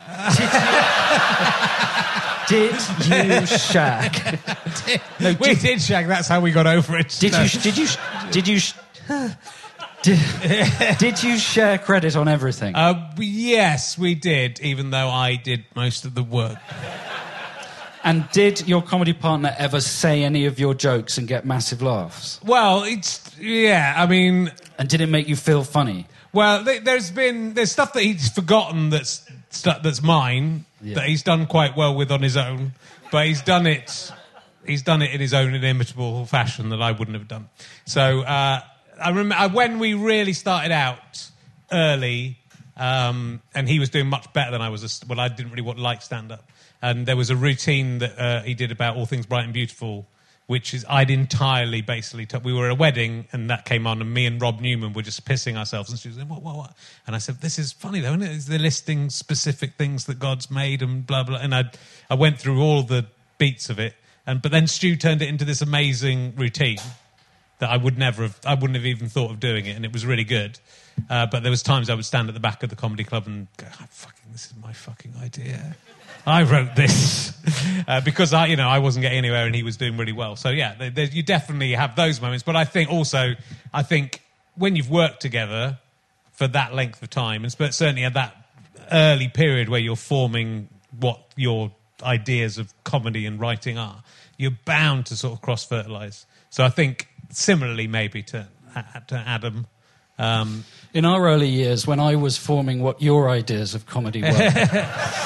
Did you shag? No, we did, did shag. That's how we got over it. did No. you? Did you? Did you? Did, did you share credit on everything? Uh, yes, we did, even though I did most of the work. And did your comedy partner ever say any of your jokes and get massive laughs? Well, it's... Yeah, I mean... And did it make you feel funny? Well, th- there's been... There's stuff that he's forgotten that's stu- that's mine, Yeah. that he's done quite well with on his own. But he's done it... He's done it in his own inimitable fashion that I wouldn't have done. So, uh, I remember when we really started out early, um, and he was doing much better than I was. A, well, I didn't really want like stand-up. And there was a routine that uh, he did about All Things Bright and Beautiful, which is I'd entirely basically... T- we were at a wedding, and that came on, and me and Rob Newman were just pissing ourselves. And she was like, what, what, what? And I said, this is funny, though, isn't it? It's the listing specific things that God's made and blah, blah. And I I went through all the beats of it. And But then Stu turned it into this amazing routine that I would never have... I wouldn't have even thought of doing it, and it was really good. Uh, but there was times I would stand at the back of the comedy club and go, oh, fucking, this is my fucking idea. I wrote this uh, because I, you know, I wasn't getting anywhere and he was doing really well. So yeah, there, there, you definitely have those moments. But I think also, I think when you've worked together for that length of time, and but certainly at that early period where you're forming what your ideas of comedy and writing are, you're bound to sort of cross-fertilise. So I think similarly, maybe to to Adam. Um, In our early years, when I was forming what your ideas of comedy were...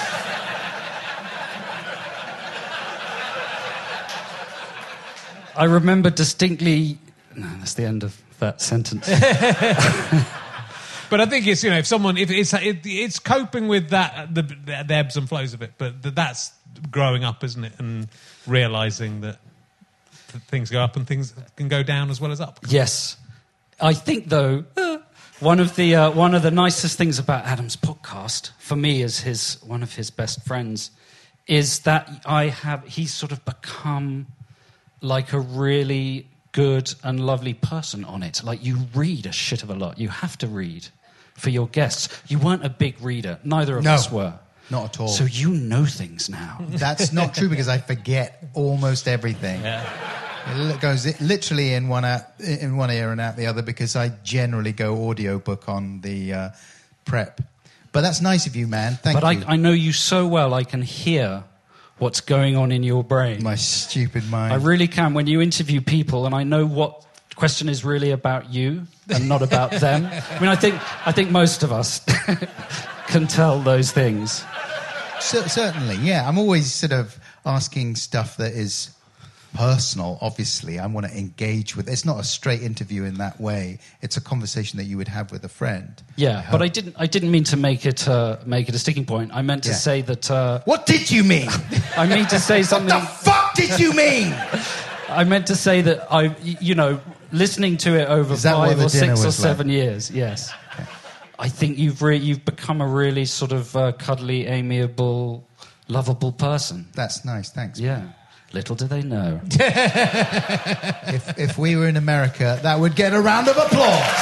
I remember distinctly... No, that's the end of that sentence. But I think it's, you know, if someone, if it's it, it's coping with that, the, the ebbs and flows of it. But that's growing up, isn't it? And realising that things go up and things can go down as well as up. Yes. I think, though, one of the uh, one of the nicest things about Adam's podcast, for me as his one of his best friends, is that I have he's sort of become like a really good and lovely person on it. Like, you read a shit of a lot. You have to read for your guests. You weren't a big reader. Neither of No. us were. Not at all. So you know things now. That's not true because I forget almost everything. Yeah. It goes literally in one out, in one ear and out the other because I generally go audiobook on the uh, prep. But that's nice of you, man. Thank But you. I, I know you so well, I can hear what's going on in your brain. My stupid mind. I really can. When you interview people, and I know what question is really about you and not about them. I mean, I think I think most of us can tell those things. C- certainly, yeah. I'm always sort of asking stuff that is personal, obviously. I want to engage with... It's not a straight interview in that way. It's a conversation that you would have with a friend. Yeah, I but I hope. didn't. I didn't mean to make it uh, make it a sticking point. I meant to Yeah. say that. Uh, What did you mean? I mean to say What something. the fuck did you mean? I meant to say that I, y- you know, listening to it over Is that what five the or dinner six or was like? seven years. Yes, I think you've re- you've become a really sort of uh, cuddly, amiable, lovable person. That's nice, thanks. Yeah. Little do they know. If, if we were in America, that would get a round of applause.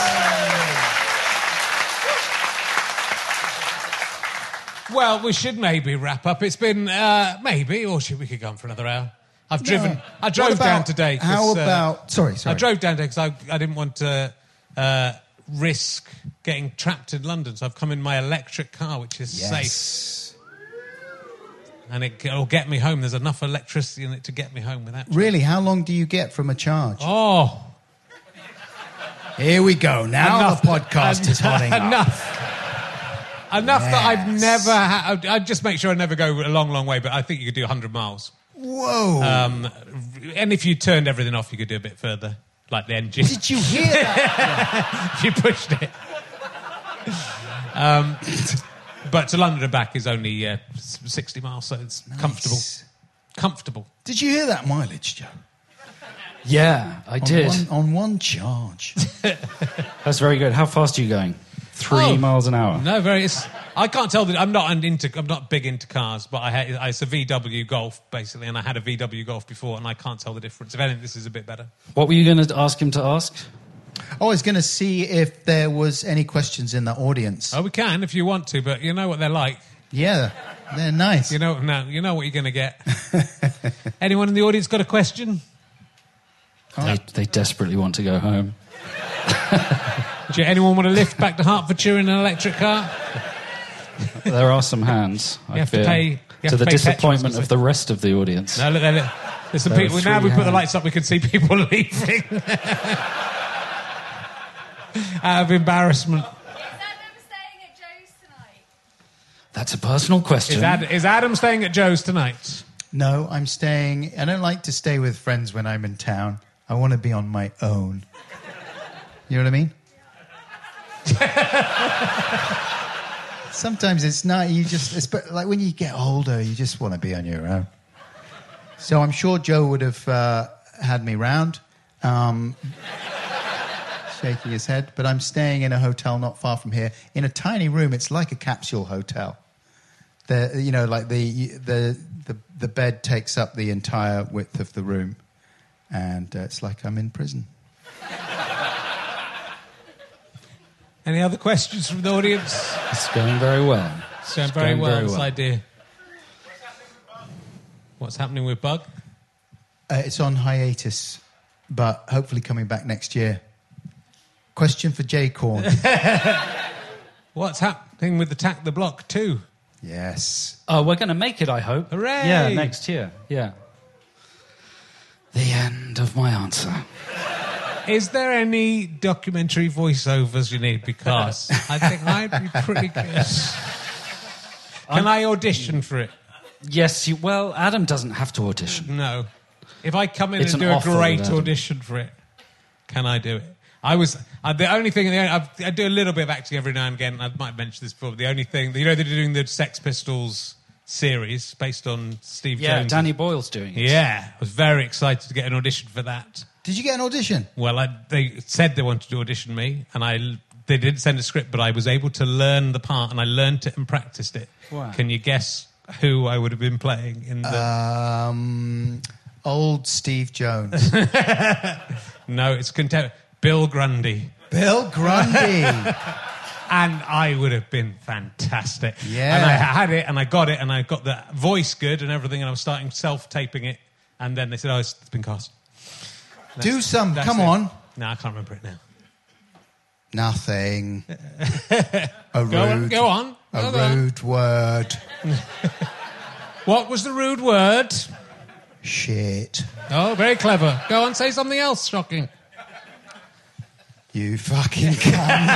Well, we should maybe wrap up. It's been uh, maybe, or should we could go on for another hour? I've driven. I drove What about- down today. 'cause, How uh, about... Sorry, sorry. I drove down today because I, I didn't want to uh, risk getting trapped in London, so I've come in my electric car, which is safe. Yes. And it, it'll get me home. There's enough electricity in it to get me home without... Really? How long do you get from a charge? Oh... Here we go. Now enough, the podcast is hotting up. Enough. Enough Yes. that I've never... Ha- I'd just make sure I never go a long, long way, but I think you could do one hundred miles. Whoa. Um, and if you turned everything off, you could do a bit further, like the engine. Did you hear that? If you pushed it. Um, but to London and back is only uh, sixty miles, so it's Nice. comfortable. Comfortable. Did you hear that mileage, Joe? Yeah, I On did. One, on one charge. That's very good. How fast are you going? Three Oh. miles an hour. No, very. It's, I can't tell that I'm not into. I'm not big into cars, but I had I, it's a V W Golf basically, and I had a V W Golf before, and I can't tell the difference. If anything, this is a bit better. What were you going to ask him to ask? I was going to see if there was any questions in the audience. Oh, we can if you want to, but you know what they're like. Yeah, they're nice. You know, no, you know what you're going to get. Anyone in the audience got a question? They, they desperately want to go home. Do you, anyone want to lift back to Hertfordshire in an electric car? There are some hands, I You have to fear, pay- you have to to the pay disappointment petrol, of the rest of the audience. No, look, there, look. There's some There are people. Now three we put the hands. lights up, we can see people leaving out of embarrassment. That's a personal question. Is, Ad, is Adam staying at Joe's tonight? No, I'm staying. I don't like to stay with friends when I'm in town. I want to be on my own. You know what I mean? Sometimes it's not. You just, it's, but like when you get older, you just want to be on your own. So I'm sure Joe would have uh, had me round, um, shaking his head. But I'm staying in a hotel not far from here, in a tiny room. It's like a capsule hotel. The you know like the the the the bed takes up the entire width of the room, and uh, it's like I'm in prison. Any other questions from the audience? It's going very well. It's going It's very going well, very this well. idea. What's happening with Bug? Uh, it's on hiatus, but hopefully coming back next year. Question for Jay Corn. What's happening with the Tack the Block too? Yes. Oh, we're going to make it, I hope. Hooray! Yeah, next year. Yeah. The end of my answer. Is there any documentary voiceovers you need? Because I think I'd be pretty good. Can I audition for it? Yes, you, well, Adam doesn't have to audition. No. If I come in It's and an do a offer great with Adam. audition for it, can I do it? I was uh, the only thing. I've, I do a little bit of acting every now and again. I might mention this before. The only thing, you know, they're doing the Sex Pistols series based on Steve Yeah, Jones. Danny Boyle's doing it. Yeah, I was very excited to get an audition for that. Did you get an audition? Well, I, they said they wanted to audition me, and I they didn't send a script, but I was able to learn the part, and I learned it and practiced it. Wow. Can you guess who I would have been playing in the? Um, old Steve Jones. no, it's contem- Bill Grundy. Bill Grundy. And I would have been fantastic. Yeah. And I had it, and I got it, and I got the voice good and everything, and I was starting self-taping it, and then they said, oh, it's it's been cast. That's- Do some. that's Come it. on. No, I can't remember it now. Nothing. A rude, Go on, go on. A Go on. rude word. What was the rude word? Shit. Oh, very clever. Go on, say something else shocking. You fucking cunt.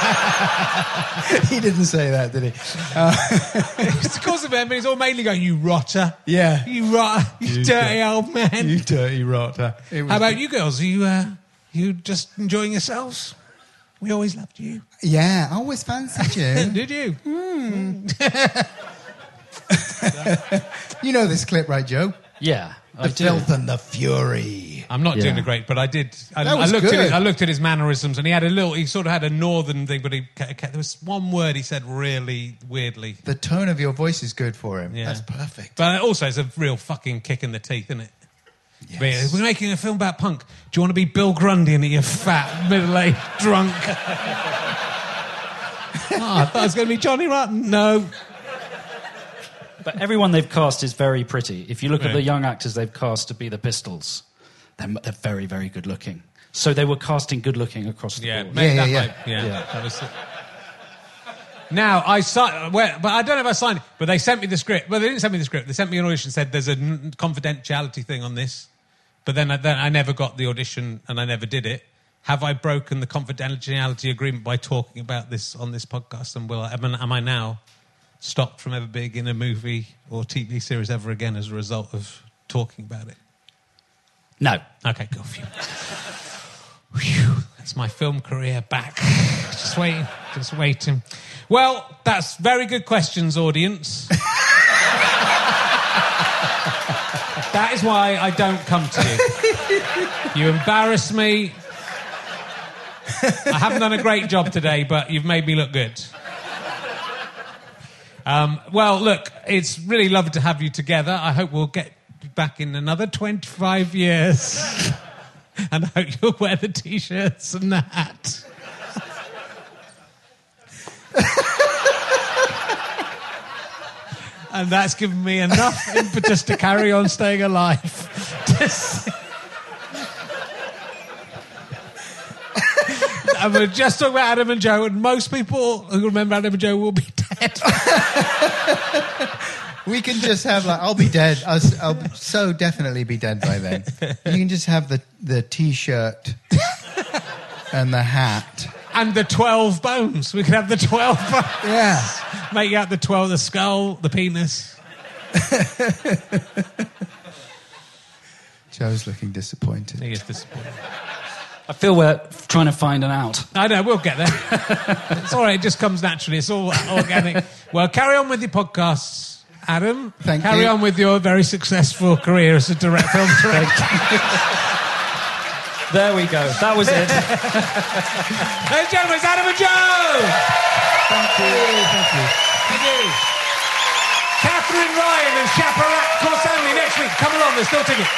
He didn't say that, did he? It's because of him, but he's all mainly going, you rotter. Yeah. You rotter. You, You dirty do- old man. You dirty rotter. It was- How about you girls? Are you, uh, you just enjoying yourselves? We always loved you. Yeah, I always fancied you. Did you? You know this clip, right, Joe? Yeah, The I do. filth and the fury. I'm not Yeah. doing the great, but I did. I, That was I looked good. at his, I looked at his mannerisms, and he had a little. He sort of had a northern thing, but he, ca- ca- there was one word he said really weirdly. The tone of your voice is good for him. Yeah. That's perfect. But also, it's a real fucking kick in the teeth, isn't it? Yes. We're making a film about punk. Do you want to be Bill Grundy in it, you fat, middle-aged drunk? Oh, I thought it was going to be Johnny Rotten. No. But everyone they've cast is very pretty. If you look Yeah. at the young actors they've cast to be the Pistols, they're, they're very, very good looking. So they were casting good looking across the Yeah, board. mate, Yeah, that yeah, might- yeah. yeah. That was it. Now, I signed, well, but I don't know if I signed it, but they sent me the script. Well, they didn't send me the script. They sent me an audition and said there's a n- confidentiality thing on this. But then I, then I never got the audition and I never did it. Have I broken the confidentiality agreement by talking about this on this podcast? And will I, am, am I now stopped from ever being in a movie or T V series ever again as a result of talking about it? No. Okay, go. Phew. Phew. That's my film career back. Just waiting, just waiting. Well, that's very good questions, audience. That is why I don't come to you. You embarrass me. I haven't done a great job today, but you've made me look good. Um, well, look, it's really lovely to have you together. I hope we'll get back in another twenty-five years. And I hope you'll wear the T-shirts and the hat. And that's given me enough impetus to carry on staying alive. And we're just talking about Adam and Joe, and most people who remember Adam and Joe will be dead. We can just have, like, I'll be dead. I'll, I'll so definitely be dead by then. You can just have the, the T-shirt and the hat. And the twelve bones. We could have the twelve bones. Yeah. Make out the twelve, the skull, the penis. Joe's looking disappointed. He is disappointed. I feel we're trying to find an out. I know, we'll get there. It's all right, it just comes naturally. It's all organic. Well, carry on with your podcasts, Adam. Thank carry you. on with your very successful career as a direct film director. There we go. That was it. Ladies and gentlemen, it's Adam and Joe! Thank you. Thank you. Thank you. Catherine Ryan and Chaparat Corsani next week. Come along, there's still tickets.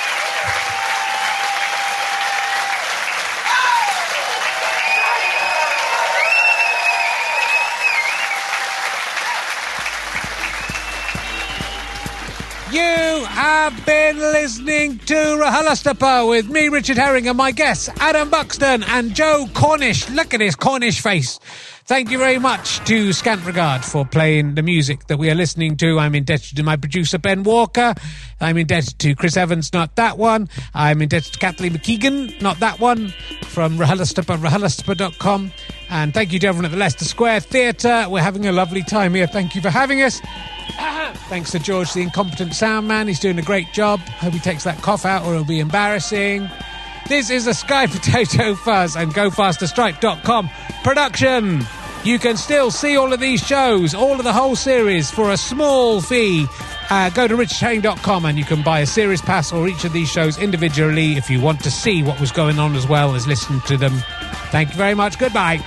You have been listening to RHLSTP with me, Richard Herring, and my guests, Adam Buxton and Joe Cornish. Look at his Cornish face. Thank you very much to Scant Regard for playing the music that we are listening to. I'm indebted to my producer, Ben Walker. I'm indebted to Chris Evans, not that one. I'm indebted to Kathleen McKeegan, not that one, from RHLSTP at R H L S T P dot com. And thank you to everyone at the Leicester Square Theatre. We're having a lovely time here. Thank you for having us. Thanks to George, the incompetent sound man. He's doing a great job. Hope he takes that cough out or it'll be embarrassing. This is a Sky Potato Fuzz and Go Faster Stripe dot com production. You can still see all of these shows, all of the whole series, for a small fee. Uh, go to richard herring dot com and you can buy a series pass or each of these shows individually if you want to see what was going on as well as listen to them. Thank you very much. Goodbye.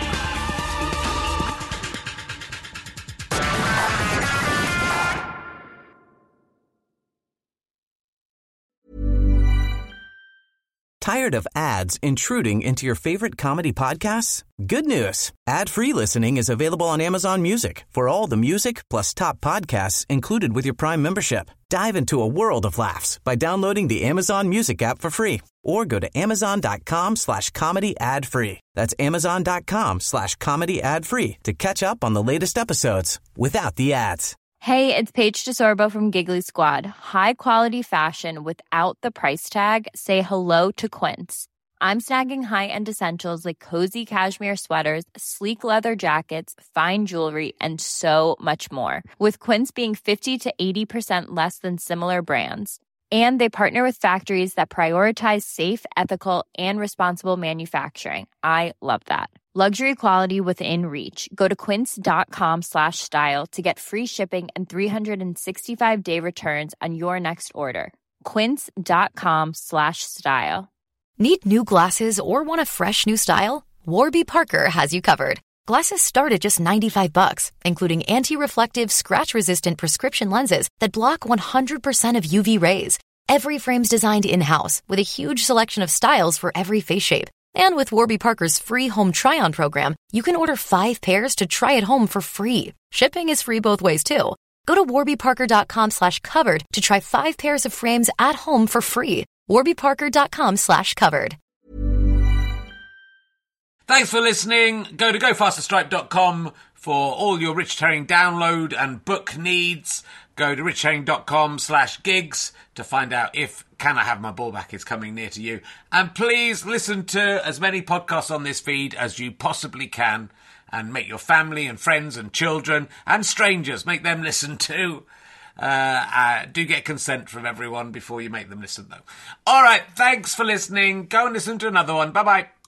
Tired of ads intruding into your favorite comedy podcasts? Good news. Ad-free listening is available on Amazon Music for all the music plus top podcasts included with your Prime membership. Dive into a world of laughs by downloading the Amazon Music app for free or go to amazon.com slash comedy ad free. That's amazon.com slash comedy ad free to catch up on the latest episodes without the ads. Hey, it's Paige DeSorbo from Giggly Squad. High quality fashion without the price tag. Say hello to Quince. I'm snagging high-end essentials like cozy cashmere sweaters, sleek leather jackets, fine jewelry, and so much more. With Quince being fifty to eighty percent less than similar brands. And they partner with factories that prioritize safe, ethical, and responsible manufacturing. I love that. Luxury quality within reach. Go to quince.com slash style to get free shipping and three sixty-five day returns on your next order. Quince.com slash style. Need new glasses or want a fresh new style? Warby Parker has you covered. Glasses start at just ninety-five bucks, including anti-reflective, scratch-resistant prescription lenses that block one hundred percent of U V rays. Every frame's designed in-house with a huge selection of styles for every face shape. And with Warby Parker's free home try-on program, you can order five pairs to try at home for free. Shipping is free both ways, too. Go to warbyparker.com slash covered to try five pairs of frames at home for free. warbyparker.com slash covered. Thanks for listening. Go to go faster stripe dot com For all your Richard Herring download and book needs, go to richardherring.com slash gigs to find out if Can I Have My Ball Back is coming near to you. And please listen to as many podcasts on this feed as you possibly can, and make your family and friends and children and strangers, make them listen too. Uh, uh, do get consent from everyone before you make them listen, though. All right, thanks for listening. Go and listen to another one. Bye-bye.